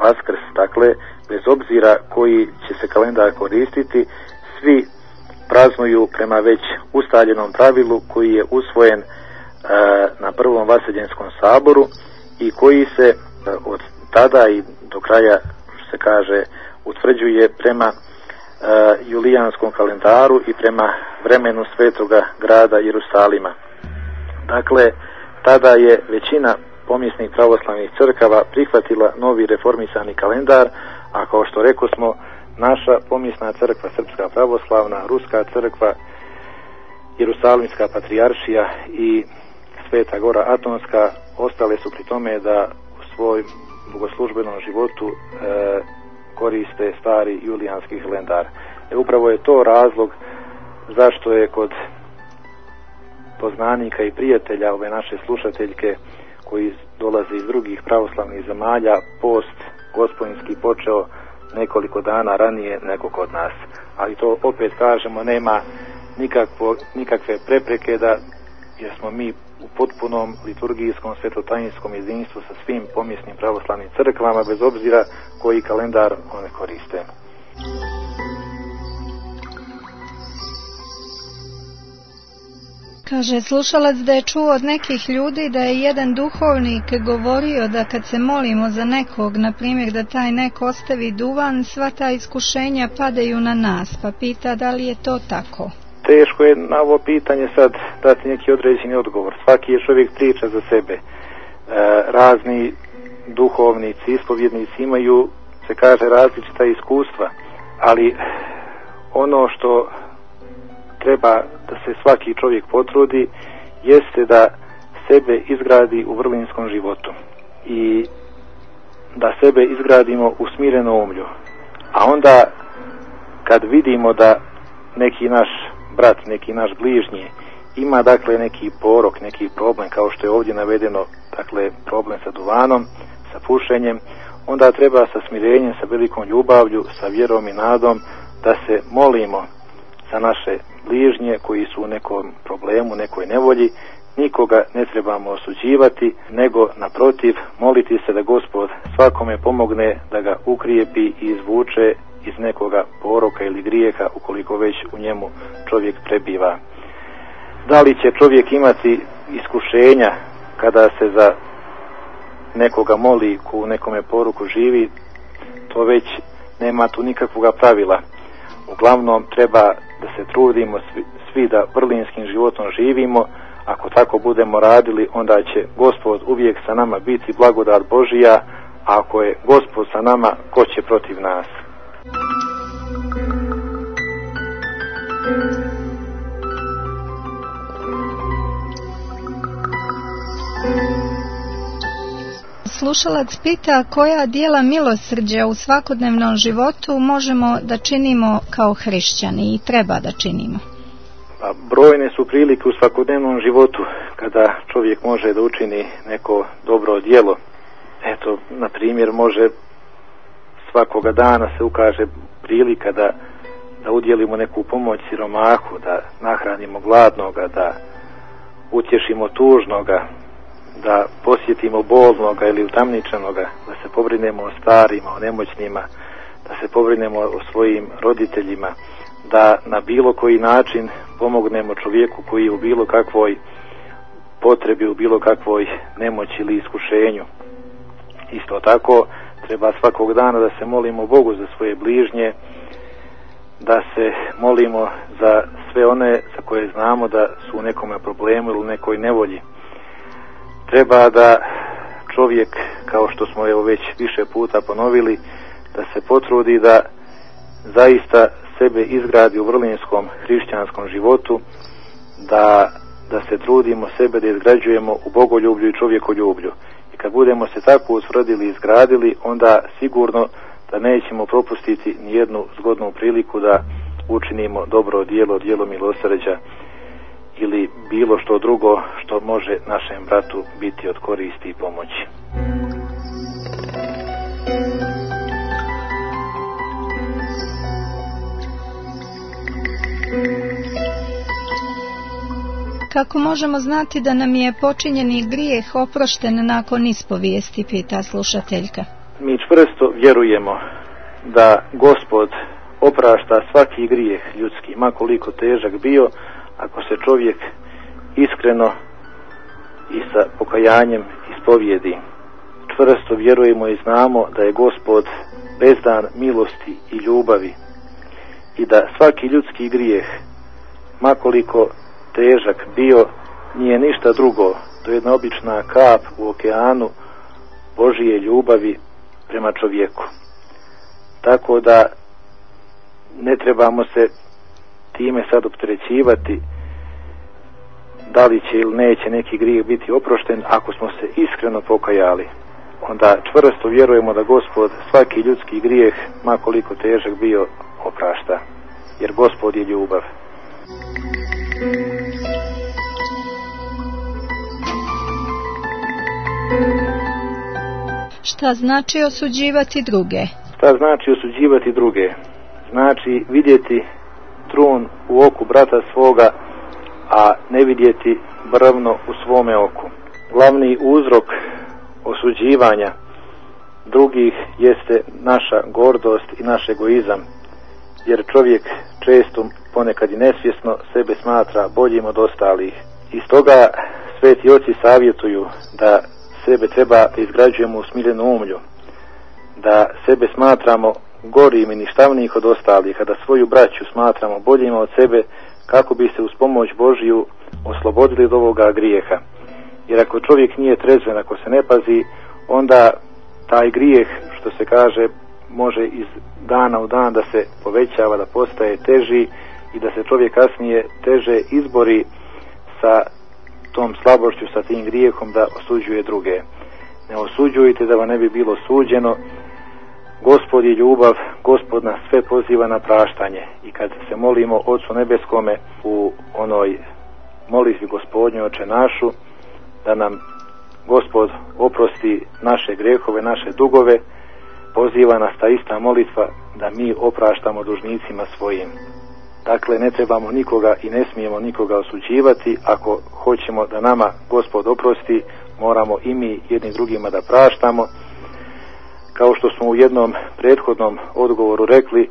Vaskrs. Dakle, bez obzira koji će se kalendar koristiti, svi praznuju prema već ustaljenom pravilu koji je usvojen na prvom Vaseljenskom saboru i koji se od tada i do kraja, što se kaže, utvrđuje prema julijanskom kalendaru i prema vremenu svetoga grada Jerusalima. Dakle, tada je većina pomisnih pravoslavnih crkava prihvatila novi reformisani kalendar, a kao što rekosmo, naša pomisna crkva, Srpska pravoslavna, Ruska crkva, Jerusalimska patrijaršija i Sveta Gora Atonska ostale su pri tome da u svojom bogoslužbenom životu koriste stari julijanski kalendar. Upravo je to razlog zašto je kod poznanika i prijatelja ove naše slušateljke koji dolaze iz drugih pravoslavnih zemalja post gospodinski počeo nekoliko dana ranije nego kod nas. Ali to opet kažemo, nema nikakve prepreke da, jer smo mi u potpunom liturgijskom svetotajinskom jedinstvu sa svim pomisnim pravoslavnim crkvama, bez obzira koji kalendar one koriste. Kaže slušalac da je čuo od nekih ljudi da je jedan duhovnik govorio da kad se molimo za nekog, na primjer da taj neko ostavi duvan, sva ta iskušenja padaju na nas, pa pita da li je to tako? Teško je na ovo pitanje sad dati neki određeni odgovor. Svaki je čovjek priča za sebe. Razni duhovnici, ispovjednici imaju, se kaže, različita iskustva, ali ono što treba da se svaki čovjek potrudi jeste da sebe izgradi u vrlinskom životu i da sebe izgradimo u smirenom umlju. A onda kad vidimo da neki naš brat, neki naš bližnji ima dakle neki porok, neki problem, kao što je ovdje navedeno, dakle problem sa duvanom, sa pušenjem, onda treba sa smirenjem, sa velikom ljubavlju, sa vjerom i nadom da se molimo za naše bližnje koji su u nekom problemu, nekoj nevolji. Nikoga ne trebamo osuđivati, nego naprotiv moliti se da Gospod svakome pomogne da ga ukrijepi i izvuče iz nekoga poroka ili grijeha ukoliko već u njemu čovjek prebiva. Da li će čovjek imati iskušenja kada se za nekoga moli ko u nekome poruku živi, to već nema tu nikakvoga pravila. Uglavnom treba da se trudimo svi da vrlinskim životom živimo. Ako tako budemo radili, onda će Gospod uvijek sa nama biti, blagodat Božija, a ako je Gospod sa nama, ko će protiv nas? Slušalac pita koja djela milosrđa u svakodnevnom životu možemo da činimo kao hrišćani i treba da činimo. Brojne su prilike u svakodnevnom životu kada čovjek može da učini neko dobro djelo. Eto, na primjer, može svakoga dana se ukaže prilika da udjelimo neku pomoć siromahu, da nahranimo gladnoga, da utješimo tužnoga, da posjetimo bolnoga ili utamničenoga, da se pobrinemo o starima, o nemoćnima, da se pobrinemo o svojim roditeljima, da na bilo koji način pomognemo čovjeku koji je u bilo kakvoj potrebi, u bilo kakvoj nemoći ili iskušenju. Isto tako treba svakog dana da se molimo Bogu za svoje bližnje, da se molimo za sve one za koje znamo da su u nekome problemu ili u nekoj nevolji. Treba da čovjek, kao što smo evo već više puta ponovili, da se potrudi da zaista sebe izgradi u vrlinskom hrišćanskom životu, da se trudimo sebe da izgrađujemo u bogoljublju i čovjekoljublju. I kad budemo se tako utvrdili i izgradili, onda sigurno da nećemo propustiti nijednu zgodnu priliku da učinimo dobro djelo milosrđa ili bilo što drugo što može našem bratu biti od koristi i pomoći. Kako možemo znati da nam je počinjeni grijeh oprošten nakon ispovijesti, pita slušateljka? mi čvrsto vjerujemo da Gospod oprašta svaki grijeh ljudski, ma koliko težak bio, ako se čovjek iskreno i sa pokajanjem ispovijedi. Čvrsto vjerujemo i znamo da je Gospod bezdan milosti i ljubavi i da svaki ljudski grijeh, ma koliko težak bio, nije ništa drugo, to je jedna obična kap u okeanu Božije ljubavi prema čovjeku. Tako da ne trebamo se time sad opterećivati da li će ili neće neki grijeh biti oprošten. Ako smo se iskreno pokajali, onda čvrsto vjerujemo da Gospod svaki ljudski grijeh, ma koliko težak bio, oprašta, jer Gospod je ljubav. Šta znači osuđivati druge? Šta znači osuđivati druge? Znači vidjeti trun u oku brata svoga, a ne vidjeti brvno u svome oku. Glavni uzrok osuđivanja drugih jeste naša gordost i naš egoizam, jer čovjek često, ponekad i nesvjesno, sebe smatra boljim od ostalih. I stoga sveti oci savjetuju da sebe treba izgrađujemo u smiljenu umlju, da sebe smatramo gorim i ništavnijih od ostalih, a da svoju braću smatramo boljima od sebe, kako bi se uz pomoć Božiju oslobodili od ovoga grijeha. Jer ako čovjek nije trezven, ako se ne pazi, onda taj grijeh, što se kaže, može iz dana u dan da se povećava, da postaje teži i da se čovjek kasnije teže izbori sa tom slabošću, sa tim grijehom, da osuđuje druge. Ne osuđujte da vam ne bi bilo suđeno. Gospod je ljubav, Gospod nas sve poziva na praštanje. I kad se molimo Otcu nebeskome u onoj molitvi Gospodnjoj Oče našu, da nam Gospod oprosti naše grehove, naše dugove, poziva nas ta ista molitva da mi opraštamo dužnicima svojim. Dakle, ne trebamo nikoga i ne smijemo nikoga osuđivati. Ako hoćemo da nama Gospod oprosti, moramo i mi jednim drugima da praštamo. Kao što smo u jednom prethodnom odgovoru rekli,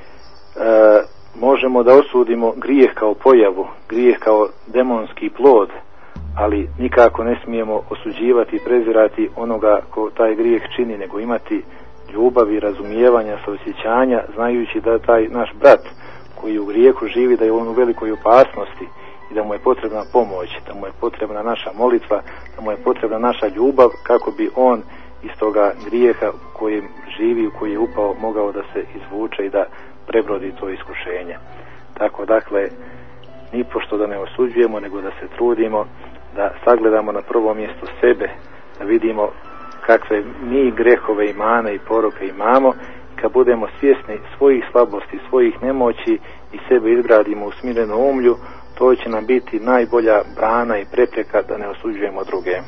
možemo da osudimo grijeh kao pojavu, grijeh kao demonski plod, ali nikako ne smijemo osuđivati i prezirati onoga ko taj grijeh čini, nego imati ljubav i razumijevanja, saosjećanja, znajući da taj naš brat koji u grijehu živi, da je on u velikoj opasnosti i da mu je potrebna pomoć, da mu je potrebna naša molitva, da mu je potrebna naša ljubav, kako bi on iz toga grijeha u kojem živi, u koji je upao, mogao da se izvuče i da prebrodi to iskušenje. Tako, dakle, nipošto da ne osuđujemo, nego da se trudimo da sagledamo na prvo mjesto sebe, da vidimo kakve mi grehove i mane i poroke imamo. Kad budemo svjesni svojih slabosti, svojih nemoći i sebe izgradimo u smiljenu umlju, to će nam biti najbolja brana i prepreka da ne osuđujemo druge.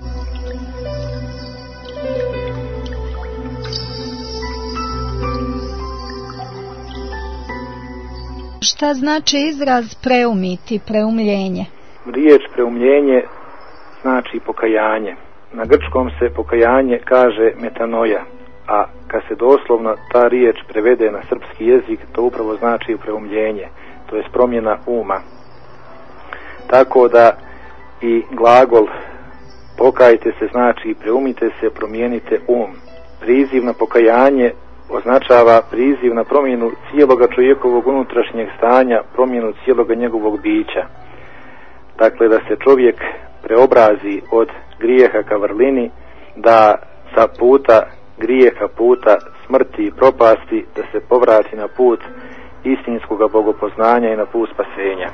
Šta znači izraz preumiti, preumljenje? Riječ preumljenje znači pokajanje. Na grčkom se pokajanje kaže metanoja, a kad se doslovno ta riječ prevede na srpski jezik, to upravo znači preumljenje, to je promjena uma. Tako da i glagol pokajte se znači preumite se, promijenite um. Priziv na pokajanje označava priziv na promjenu cijeloga čovjekovog unutrašnjeg stanja, promjenu cijeloga njegovog bića. Dakle, da se čovjek preobrazi od grijeha ka vrlini, da sa puta grijeha, puta smrti i propasti, da se povrati na put istinskog bogopoznanja i na put spasenja.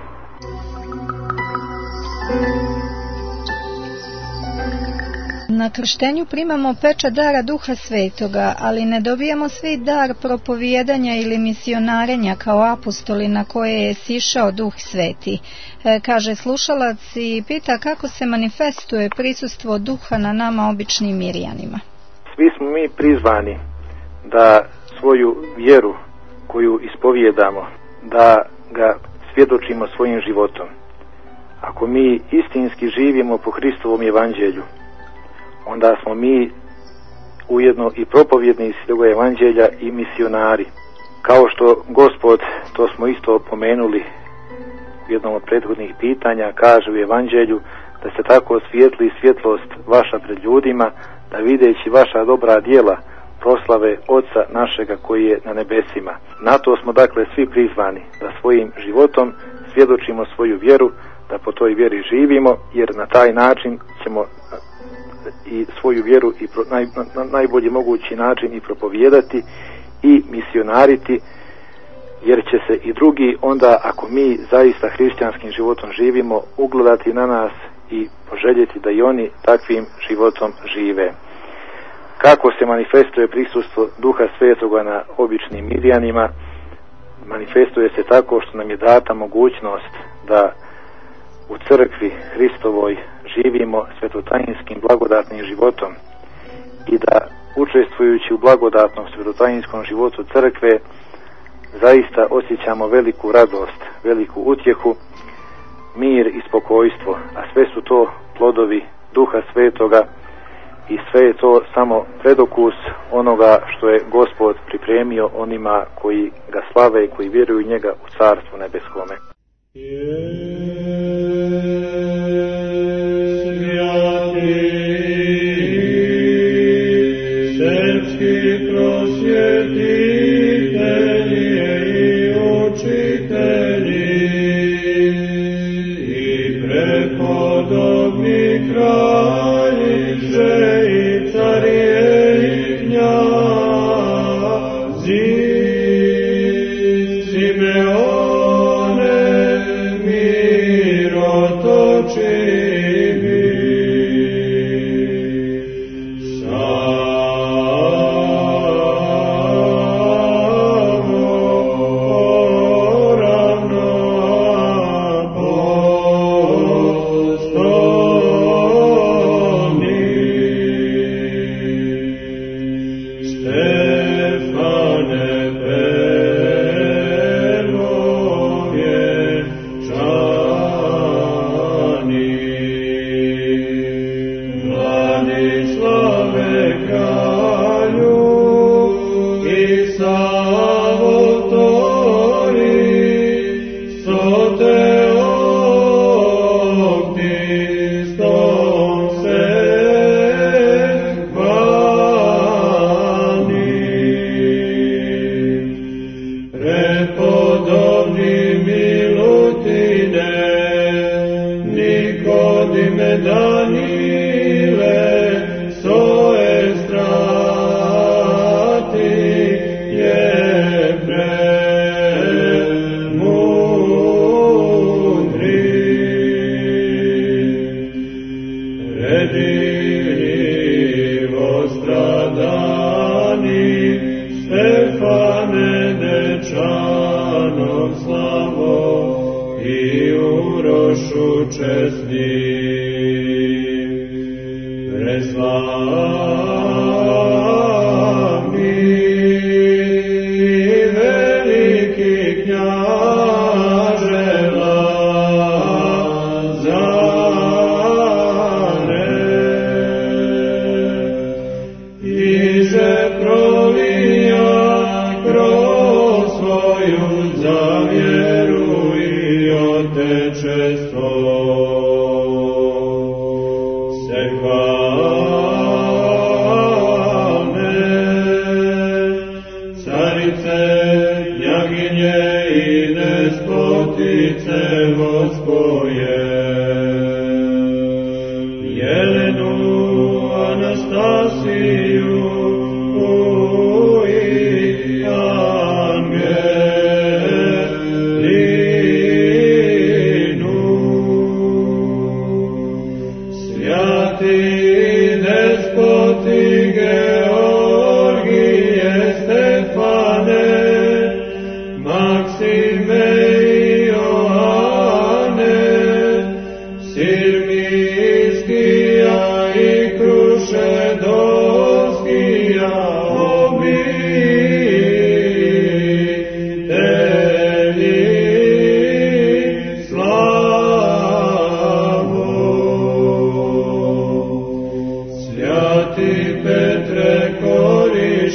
Na krštenju primamo pečat dara Duha Svetoga, ali ne dobijamo svi dar propovijedanja ili misionarenja kao apostoli na koje je sišao Duh Sveti. Kaže slušalac i pita kako se manifestuje prisustvo Duha na nama običnim mirjanima. Svi smo mi prizvani da svoju vjeru koju ispovijedamo, da ga svjedočimo svojim životom. Ako mi istinski živimo po Hristovom evanđelju, onda smo mi ujedno i propovjednici toga evanđelja i misionari. Kao što Gospod, to smo isto pomenuli u jednom od prethodnih pitanja, kaže u evanđelju da se tako osvijetli svjetlost vaša pred ljudima, da videći vaša dobra djela proslave Oca našega koji je na nebesima. Na to smo dakle svi prizvani, da svojim životom svjedočimo svoju vjeru, da po toj vjeri živimo, jer na taj način ćemo i svoju vjeru i na najbolji mogući način i propovijedati i misionariti, jer će se i drugi onda, ako mi zaista hrišćanskim životom živimo, ugledati na nas i poželjeti da i oni takvim životom žive. Kako se manifestuje prisustvo Duha Svetoga na običnim Mirjanima? Manifestuje se tako što nam je data mogućnost da u crkvi Hristovoj živimo svetotajinskim blagodatnim životom i da učestvujući u blagodatnom svetotajinskom životu crkve zaista osjećamo veliku radost, veliku utjehu, mir i spokojstvo, a sve su to plodovi Duha Svetoga i sve je to samo predokus onoga što je Gospod pripremio onima koji ga slave i koji vjeruju njega u Carstvu nebeskome. Petre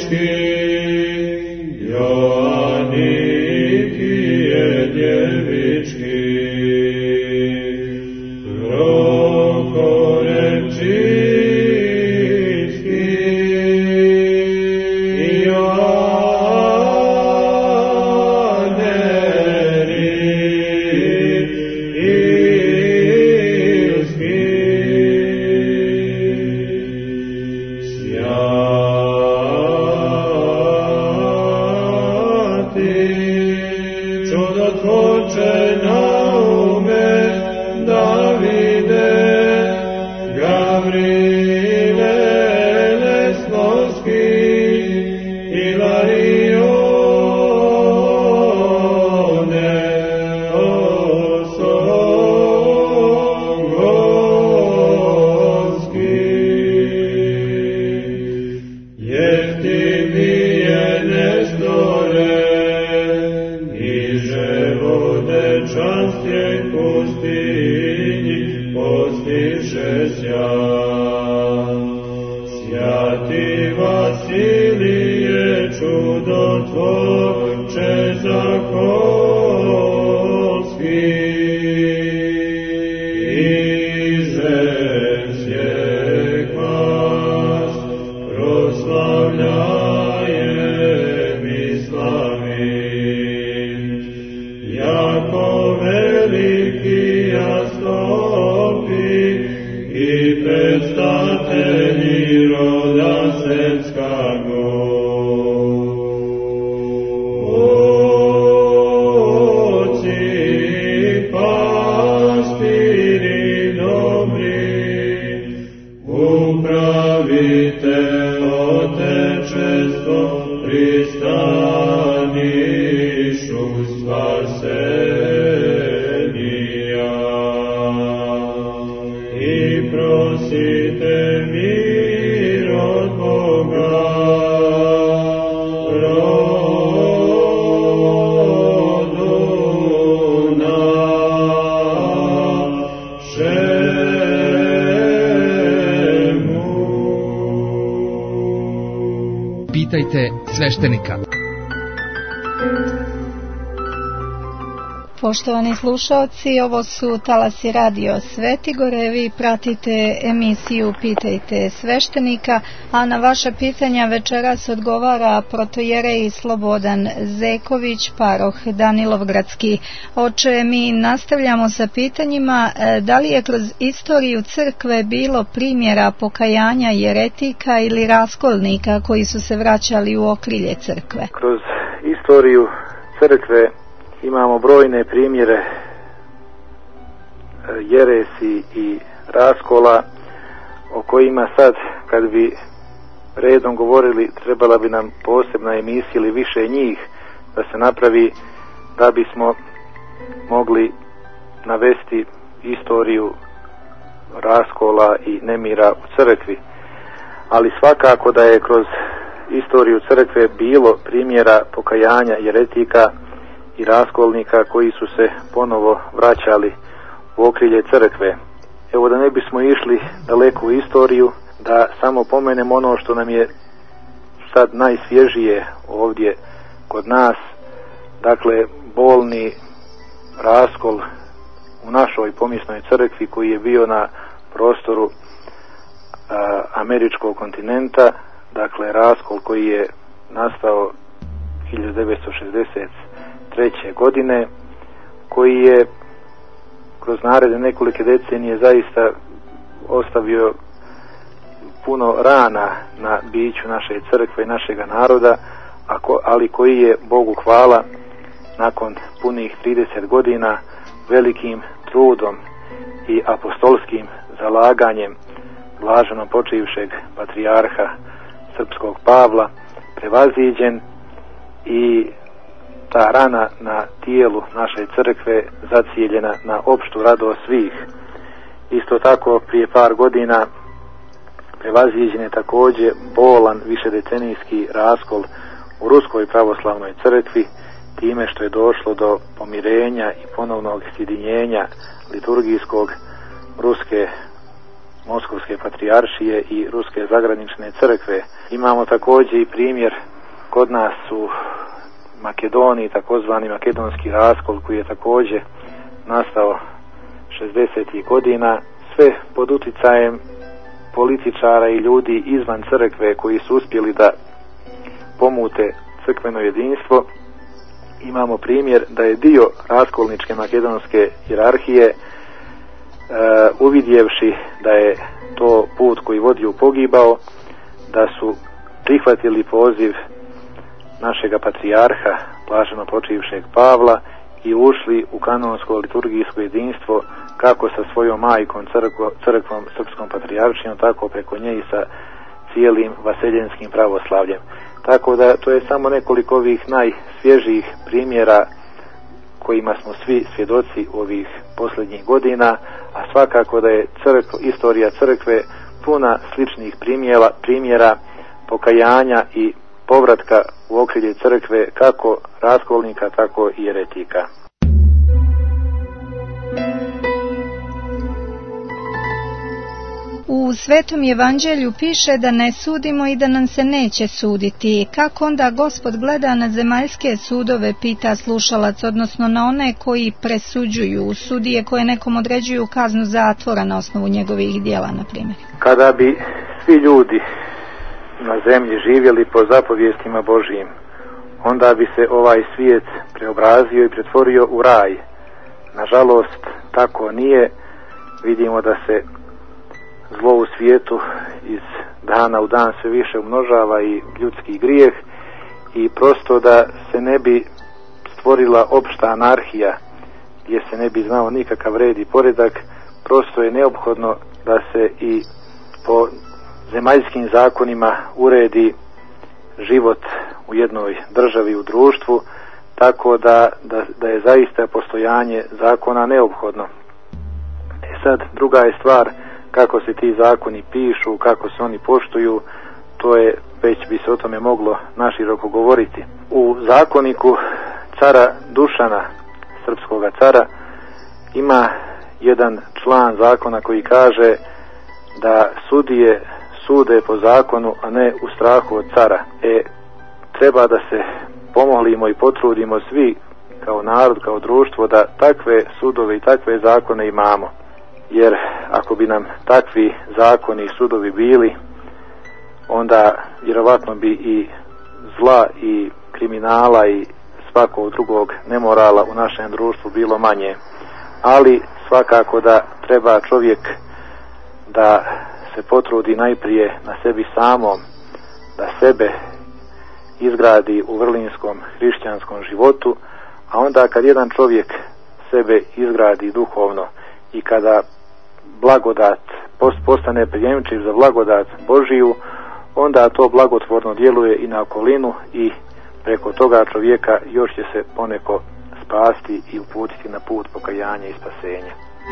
Pitajte sveštenika. Poštovani slušaoci, ovo su talasi Radio Svetigore, vi pratite emisiju Pitajte sveštenika, a na vaša pitanja večeras odgovara protojerej Slobodan Zeković, paroh Danilovgradski. Oče, mi nastavljamo sa pitanjima, da li je kroz istoriju crkve bilo primjera pokajanja jeretika ili raskolnika koji su se vraćali u okrilje crkve? Kroz istoriju crkve imamo brojne primjere jeresi i raskola o kojima sad, kad bi redom govorili, trebala bi nam posebna emisija ili više njih da se napravi, da bismo mogli navesti istoriju raskola i nemira u crkvi. Ali svakako da je kroz istoriju crkve bilo primjera pokajanja jeretika i raskolnika koji su se ponovo vraćali u okrilje crkve. Evo, da ne bismo išli daleko u istoriju, da samo pomenemo ono što nam je sad najsvježije ovdje kod nas, dakle bolni raskol u našoj pomjesnoj crkvi koji je bio na prostoru američkog kontinenta, dakle raskol koji je nastao 1963. godine, koji je kroz naredne nekolike decenije zaista ostavio puno rana na biću naše crkve i našega naroda, ali koji je, Bogu hvala, nakon punih 30 godina velikim trudom i apostolskim zalaganjem blaženo počivšeg patrijarha srpskog Pavla prevaziđen i ta rana na tijelu naše crkve zacijeljena na opštu radost svih. Isto tako prije par godina prevaziđen je također bolan višedecenijski raskol u Ruskoj pravoslavnoj crkvi, time što je došlo do pomirenja i ponovnog sjedinjenja liturgijskog Ruske Moskovske patrijaršije i Ruske zagranične crkve. Imamo također i primjer kod nas u Makedoniji, takozvani makedonski raskol koji je također nastao 60. godina, sve pod uticajem političara i ljudi izvan crkve koji su uspjeli da pomute crkveno jedinstvo. Imamo primjer da je dio raskolničke makedonske hijerarhije uvidjevši da je to put koji vodi u pogibao, da su prihvatili poziv našega patrijarha, blaženo počivšeg Pavla, i ušli u kanonsko liturgijsko jedinstvo kako sa svojom majkom crkvom srpskom patrijaršijom, tako preko nje i sa cijelim vaseljenskim pravoslavljem. Tako da to je samo nekoliko ovih najsvježijih primjera kojima smo svi svjedoci ovih posljednjih godina, a svakako da je istorija crkve puna sličnih primjera pokajanja i povratka u okrilje crkve kako raskolnika, tako i jeretika. U Svetom evanđelju piše da ne sudimo i da nam se neće suditi. Kako onda Gospod gleda na zemaljske sudove, pita slušalac, odnosno na one koji presuđuju, sudije koje nekom određuju kaznu zatvora na osnovu njegovih djela, na primjer? Kada bi svi ljudi na zemlji živjeli po zapovjestima Božijim, onda bi se ovaj svijet preobrazio i pretvorio u raj. Nažalost, tako nije. Vidimo da se zlo u svijetu iz dana u dan sve više umnožava i ljudski grijeh, i prosto da se ne bi stvorila opšta anarhija gdje se ne bi znao nikakav red i poredak, prosto je neophodno da se i po zemaljskim zakonima uredi život u jednoj državi, u društvu, tako da je zaista postojanje zakona neophodno. Sad druga je stvar kako se ti zakoni pišu, kako se oni poštuju, to je, već bi se o tome moglo naširoko govoriti. U zakoniku cara Dušana, srpskoga cara, ima jedan član zakona koji kaže da sudije sude po zakonu, a ne u strahu od cara. Treba da se pomolimo i potrudimo svi kao narod, kao društvo, da takve sudove i takve zakone imamo. Jer ako bi nam takvi zakoni i sudovi bili, onda vjerovatno bi i zla i kriminala i svakog drugog nemorala u našem društvu bilo manje. Ali svakako da treba čovjek da se potrudi najprije na sebi samom, da sebe izgradi u vrlinskom hrišćanskom životu, a onda kad jedan čovjek sebe izgradi duhovno i kada blagodat postane prijemčiv za blagodat Božiju, onda to blagotvorno djeluje i na okolinu i preko toga čovjeka još će se poneko spasti i uputiti na put pokajanja i spasenja.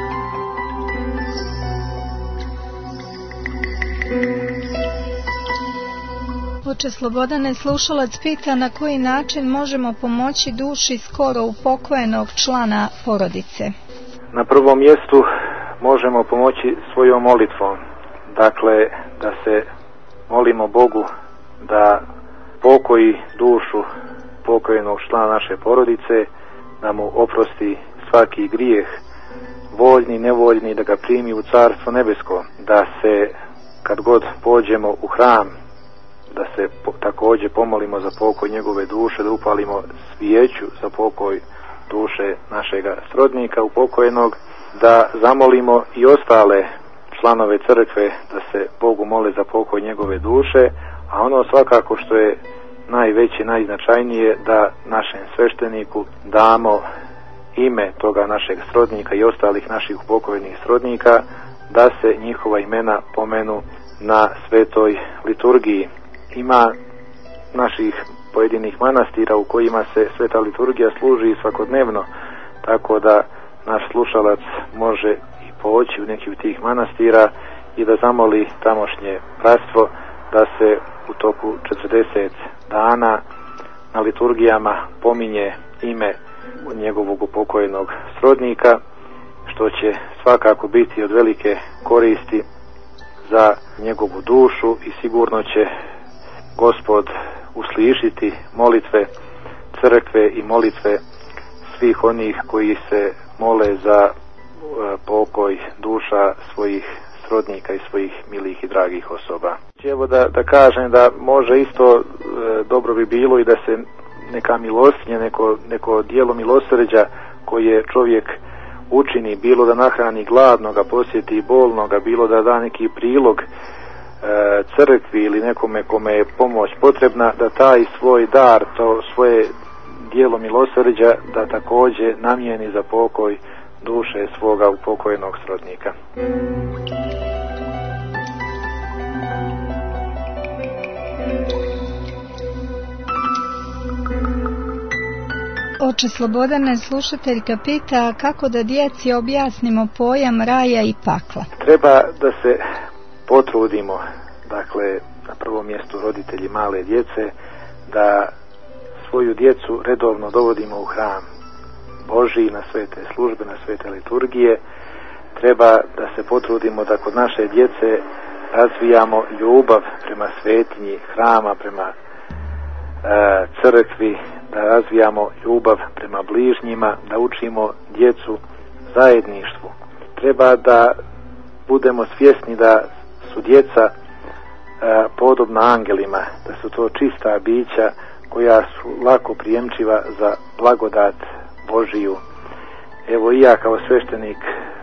Oče Slobodane, slušalac pita na koji način možemo pomoći duši skoro upokojenog člana porodice. Na prvom mjestu možemo pomoći svojom molitvom. Dakle, da se molimo Bogu da pokoji dušu pokojnog člana naše porodice, da mu oprosti svaki grijeh, voljni, nevoljni, da ga primi u Carstvo nebesko, da se kad god pođemo u hram, da se također pomolimo za pokoj njegove duše, da upalimo svijeću za pokoj duše našega srodnika upokojenog, da zamolimo i ostale članove crkve da se Bogu mole za pokoj njegove duše, a ono svakako što je najveće, najznačajnije, da našem svešteniku damo ime toga našeg srodnika i ostalih naših upokojenih srodnika, da se njihova imena pomenu na svetoj liturgiji. Ima naših pojedinih manastira u kojima se sveta liturgija služi svakodnevno, tako da naš slušalac može i poći u neki od tih manastira i da zamoli tamošnje bratstvo da se u toku 40 dana na liturgijama pominje ime njegovog upokojenog srodnika, što će svakako biti od velike koristi za njegovu dušu i sigurno će Gospod uslišiti molitve crkve i molitve svih onih koji se mole za pokoj duša svojih srodnika i svojih milih i dragih osoba. Evo da kažem da može isto dobro bi bilo i da se neka milostinja, neko dijelo milosrđa koje čovjek učini, bilo da nahrani gladnoga, posjeti bolnoga, bilo da da neki prilog crkvi ili nekome kome je pomoć potrebna, da taj svoj dar, to svoje dijelo milosrđa da također namijeni za pokoj duše svoga upokojenog srodnika. Oče Slobodane, slušateljka pita kako da djeci objasnimo pojam raja i pakla. Treba da se potrudimo, dakle, na prvom mjestu roditelji male djece, da svoju djecu redovno dovodimo u hram Božji, na svete službe, na svete liturgije. Treba da se potrudimo da kod naše djece razvijamo ljubav prema svetinji hrama, prema crkvi, da razvijamo ljubav prema bližnjima, da učimo djecu zajedništvu. Treba da budemo svjesni da su djeca podobna angelima, da su to čista bića koja su lako prijemčiva za blagodat Božiju. Evo i ja kao sveštenik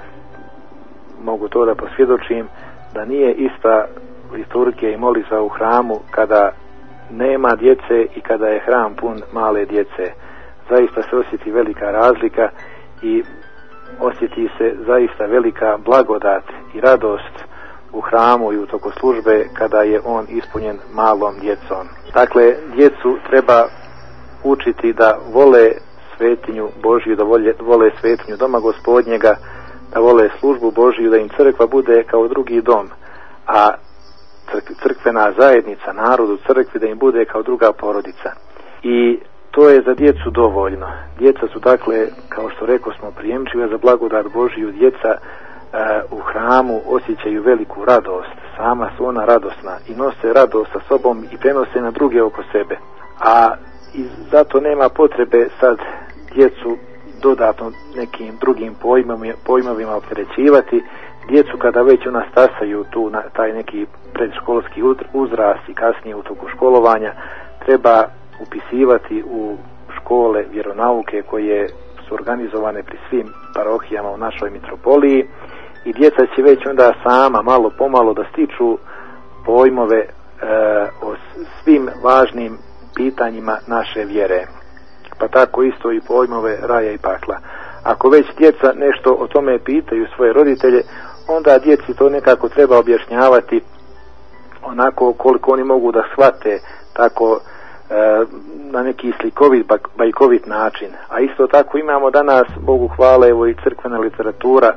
mogu to da posvjedočim, da nije ista liturgija i molitva u hramu kada nema djece i kada je hram pun male djece. Zaista se osjeti velika razlika i osjeti se zaista velika blagodat i radost u hramu i u toku službe kada je on ispunjen malom djecom. Dakle, djecu treba učiti da vole svetinju Božju, da vole svetinju doma Gospodnjega, da vole službu Božju, da im crkva bude kao drugi dom, a crkvena zajednica, narod u crkvi da im bude kao druga porodica. I to je za djecu dovoljno. Djeca su, dakle, kao što rekao smo, prijemčiva za blagodat Božiju. Djeca u hramu osjećaju veliku radost, sama su ona radosna i nose radost sa sobom i prenose na druge oko sebe. A i zato nema potrebe sad djecu dodatno nekim drugim pojmovima opterećivati. Djecu kada već ona stasaju tu na taj neki predškolski uzrast i kasnije u toku školovanja treba upisivati u škole vjeronauke koje su organizovane pri svim parohijama u našoj mitropoliji i djeca će već onda sama malo pomalo da stiču pojmove o svim važnim pitanjima naše vjere, pa tako isto i pojmove raja i pakla. Ako već djeca nešto o tome pitaju svoje roditelje, onda djeci to nekako treba objašnjavati onako koliko oni mogu da shvate, tako na neki slikovit, bajkovit način. A isto tako imamo danas, Bogu hvala, evo i crkvena literatura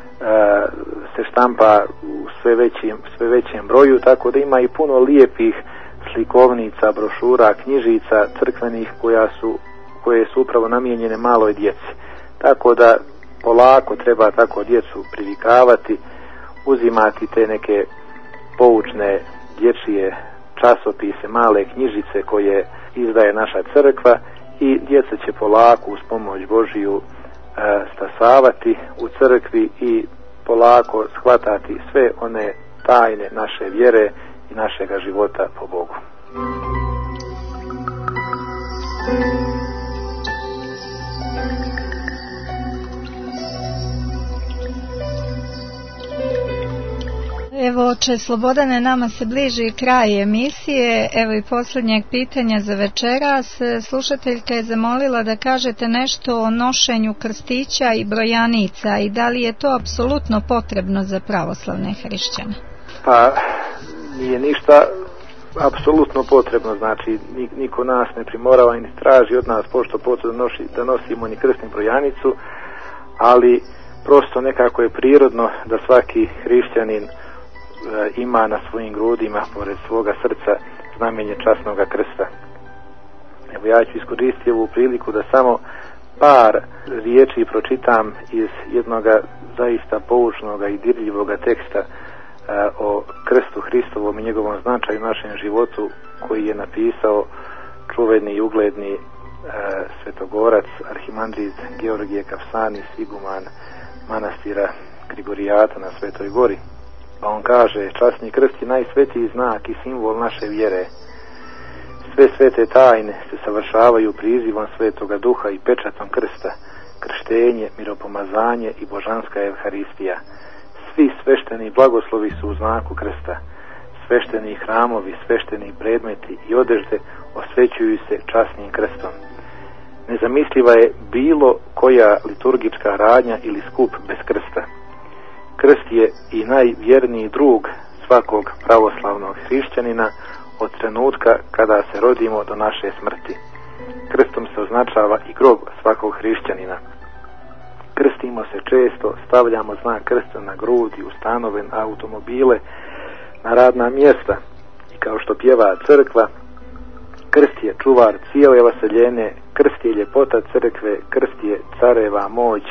se štampa u sve većem broju, tako da ima i puno lijepih slikovnica, brošura, knjižica crkvenih koje su upravo namijenjene maloj djeci. Tako da polako treba tako djecu privikavati, uzimati te neke poučne dječje časopise, male knjižice koje izdaje naša crkva i djeca će polako uz pomoć Božiju stasavati u crkvi i polako shvatati sve one tajne naše vjere i našega života po Bogu. Evo, oče Slobodane, nama se bliži kraj emisije. Evo i posljednjeg pitanja za večeras. Slušateljka je zamolila da kažete nešto o nošenju krstića i brojanica i da li je to apsolutno potrebno za pravoslavne hrišćane? Pa nije ništa apsolutno potrebno, znači niko nas ne primorava i ne traži od nas pošto potrebno da nosimo ni krst ni brojanicu, ali prosto nekako je prirodno da svaki hrišćanin ima na svojim grudima pored svoga srca znamenje časnoga krsta. Evo ja ću iskoristiti ovu priliku da samo par riječi pročitam iz jednoga zaista poučnoga i dirljivoga teksta o krstu Hristovom i njegovom značaju u našem životu, koji je napisao čuveni i ugledni svetogorac, arhimandrit Georgije Kafsanis, iguman manastira Grigorijata na Svetoj Gori. Pa on kaže: časni krst je najsvetiji znak i simbol naše vjere. Sve svete tajne se savršavaju prizivom Svetoga Duha i pečatom krsta, krštenje, miropomazanje i božanska evharistija. Svi svešteni blagoslovi su u znaku krsta. Svešteni hramovi, svešteni predmeti i odežde osvećuju se časnim krstom. Nezamisliva je bilo koja liturgička radnja ili skup bez krsta. Krst je i najvjerniji drug svakog pravoslavnog hrišćanina od trenutka kada se rodimo do naše smrti. Krstom se označava i grob svakog hrišćanina. Krstimo se često, stavljamo znak krsta na grudi, u stanove, na automobile, na radna mjesta. I kao što pjeva crkva, krst je čuvar cijele vaseljene, krst je ljepota crkve, krst je careva moć,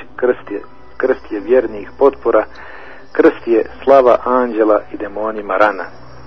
krst je vjernih potpora, krst je slava anđela i demonima rana.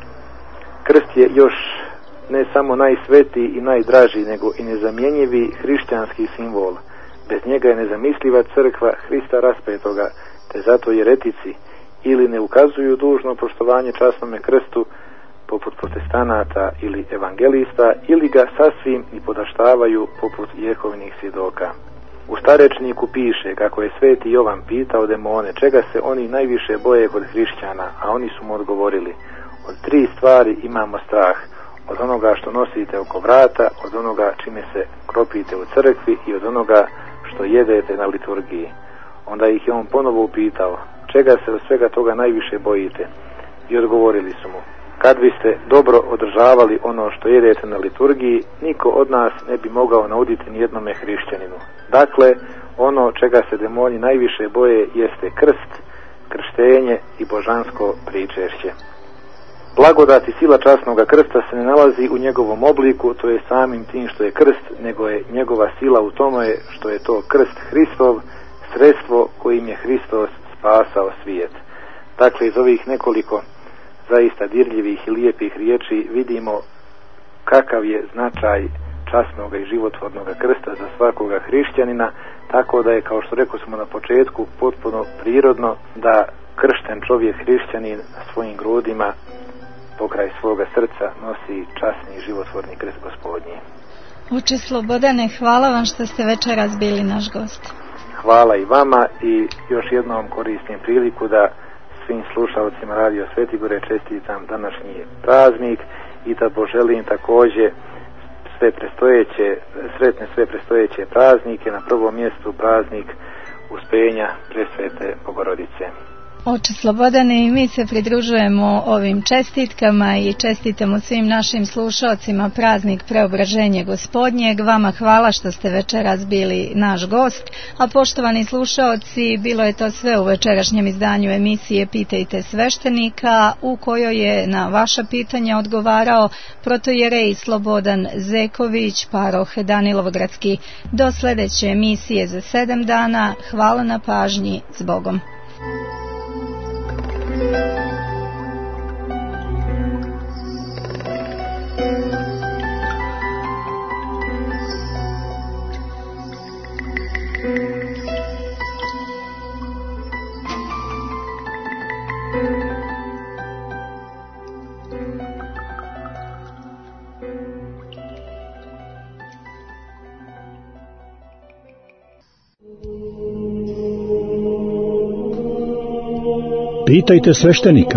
Krst je još ne samo najsvetiji i najdraži, nego i nezamjenjivi hrišćanski simbol. Bez njega je nezamisliva crkva Hrista raspetoga, te zato jeretici ili ne ukazuju dužno poštovanje časnome krstu, poput protestanata ili evangelista, ili ga sasvim i podaštavaju poput Jehovnih svjedoka. U starečniku piše kako je sveti Jovan pitao demone čega se oni najviše boje kod hrišćana, a oni su mu odgovorili: od 3 stvari imamo strah, od onoga što nosite oko vrata, od onoga čime se kropite u crkvi i od onoga što jedete na liturgiji. Onda ih je on ponovo upitao: čega se od svega toga najviše bojite? I odgovorili su mu: kad biste dobro održavali ono što jedete na liturgiji, niko od nas ne bi mogao nauditi nijednome hrišćaninu. Dakle, ono čega se demoni najviše boje jeste krst, krštenje i božansko pričešće. Blagodat i sila časnoga krsta se ne nalazi u njegovom obliku, to je samim tim što je krst, nego je njegova sila u tome što je to krst Hristov, sredstvo kojim je Hristos spasao svijet. Dakle, iz ovih nekoliko zaista dirljivih i lijepih riječi vidimo kakav je značaj časnog i životvornog krsta za svakoga hrišćanina, tako da je, kao što rekao smo na početku, potpuno prirodno da kršten čovjek hrišćanin na svojim grudima pokraj svoga srca nosi časni i životvorni krst Gospodnji. Oče Slobodane, hvala vam što ste večeras bili naš gost. Hvala i vama i još jednom koristim priliku da svim slušalcima Radio Svetigore čestitam današnji praznik i da poželim također sretne sve predstojeće praznike, na prvom mjestu praznik Uspenja Presvete Bogorodice. Oče Slobodane, i mi se pridružujemo ovim čestitkama i čestitamo svim našim slušalcima praznik Preobraženje Gospodnjeg. Vama hvala što ste večeras bili naš gost, a poštovani slušalci, bilo je to sve u večerašnjem izdanju emisije Pitajte sveštenika, u kojoj je na vaša pitanja odgovarao protojerej Slobodan Zeković, paroh Danilovogradski. Do sljedeće emisije za 7 dana. Hvala na pažnji. S Bogom. Pitajte sveštenika.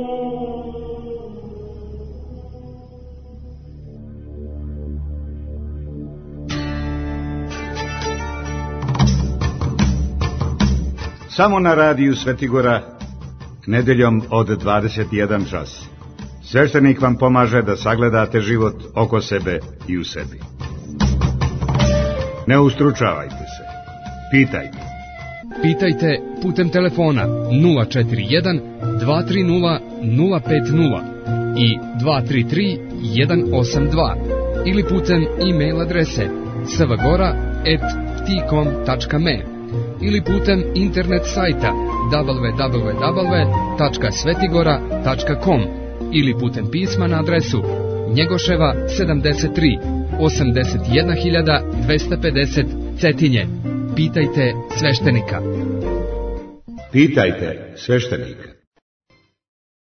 Samo na radiju Svetigora, nedeljom od 21 čas. Sveštenik vam pomaže da sagledate život oko sebe i u sebi. Ne ustručavajte se. Pitajte. Pitajte putem telefona 041 230 050 i 233 182 ili putem e-mail adrese svagora@ptikom.me. ili putem internet sajta www.svetigora.com ili putem pisma na adresu Njegoševa 73 81250 Cetinje. Pitajte sveštenika. Pitajte sveštenika.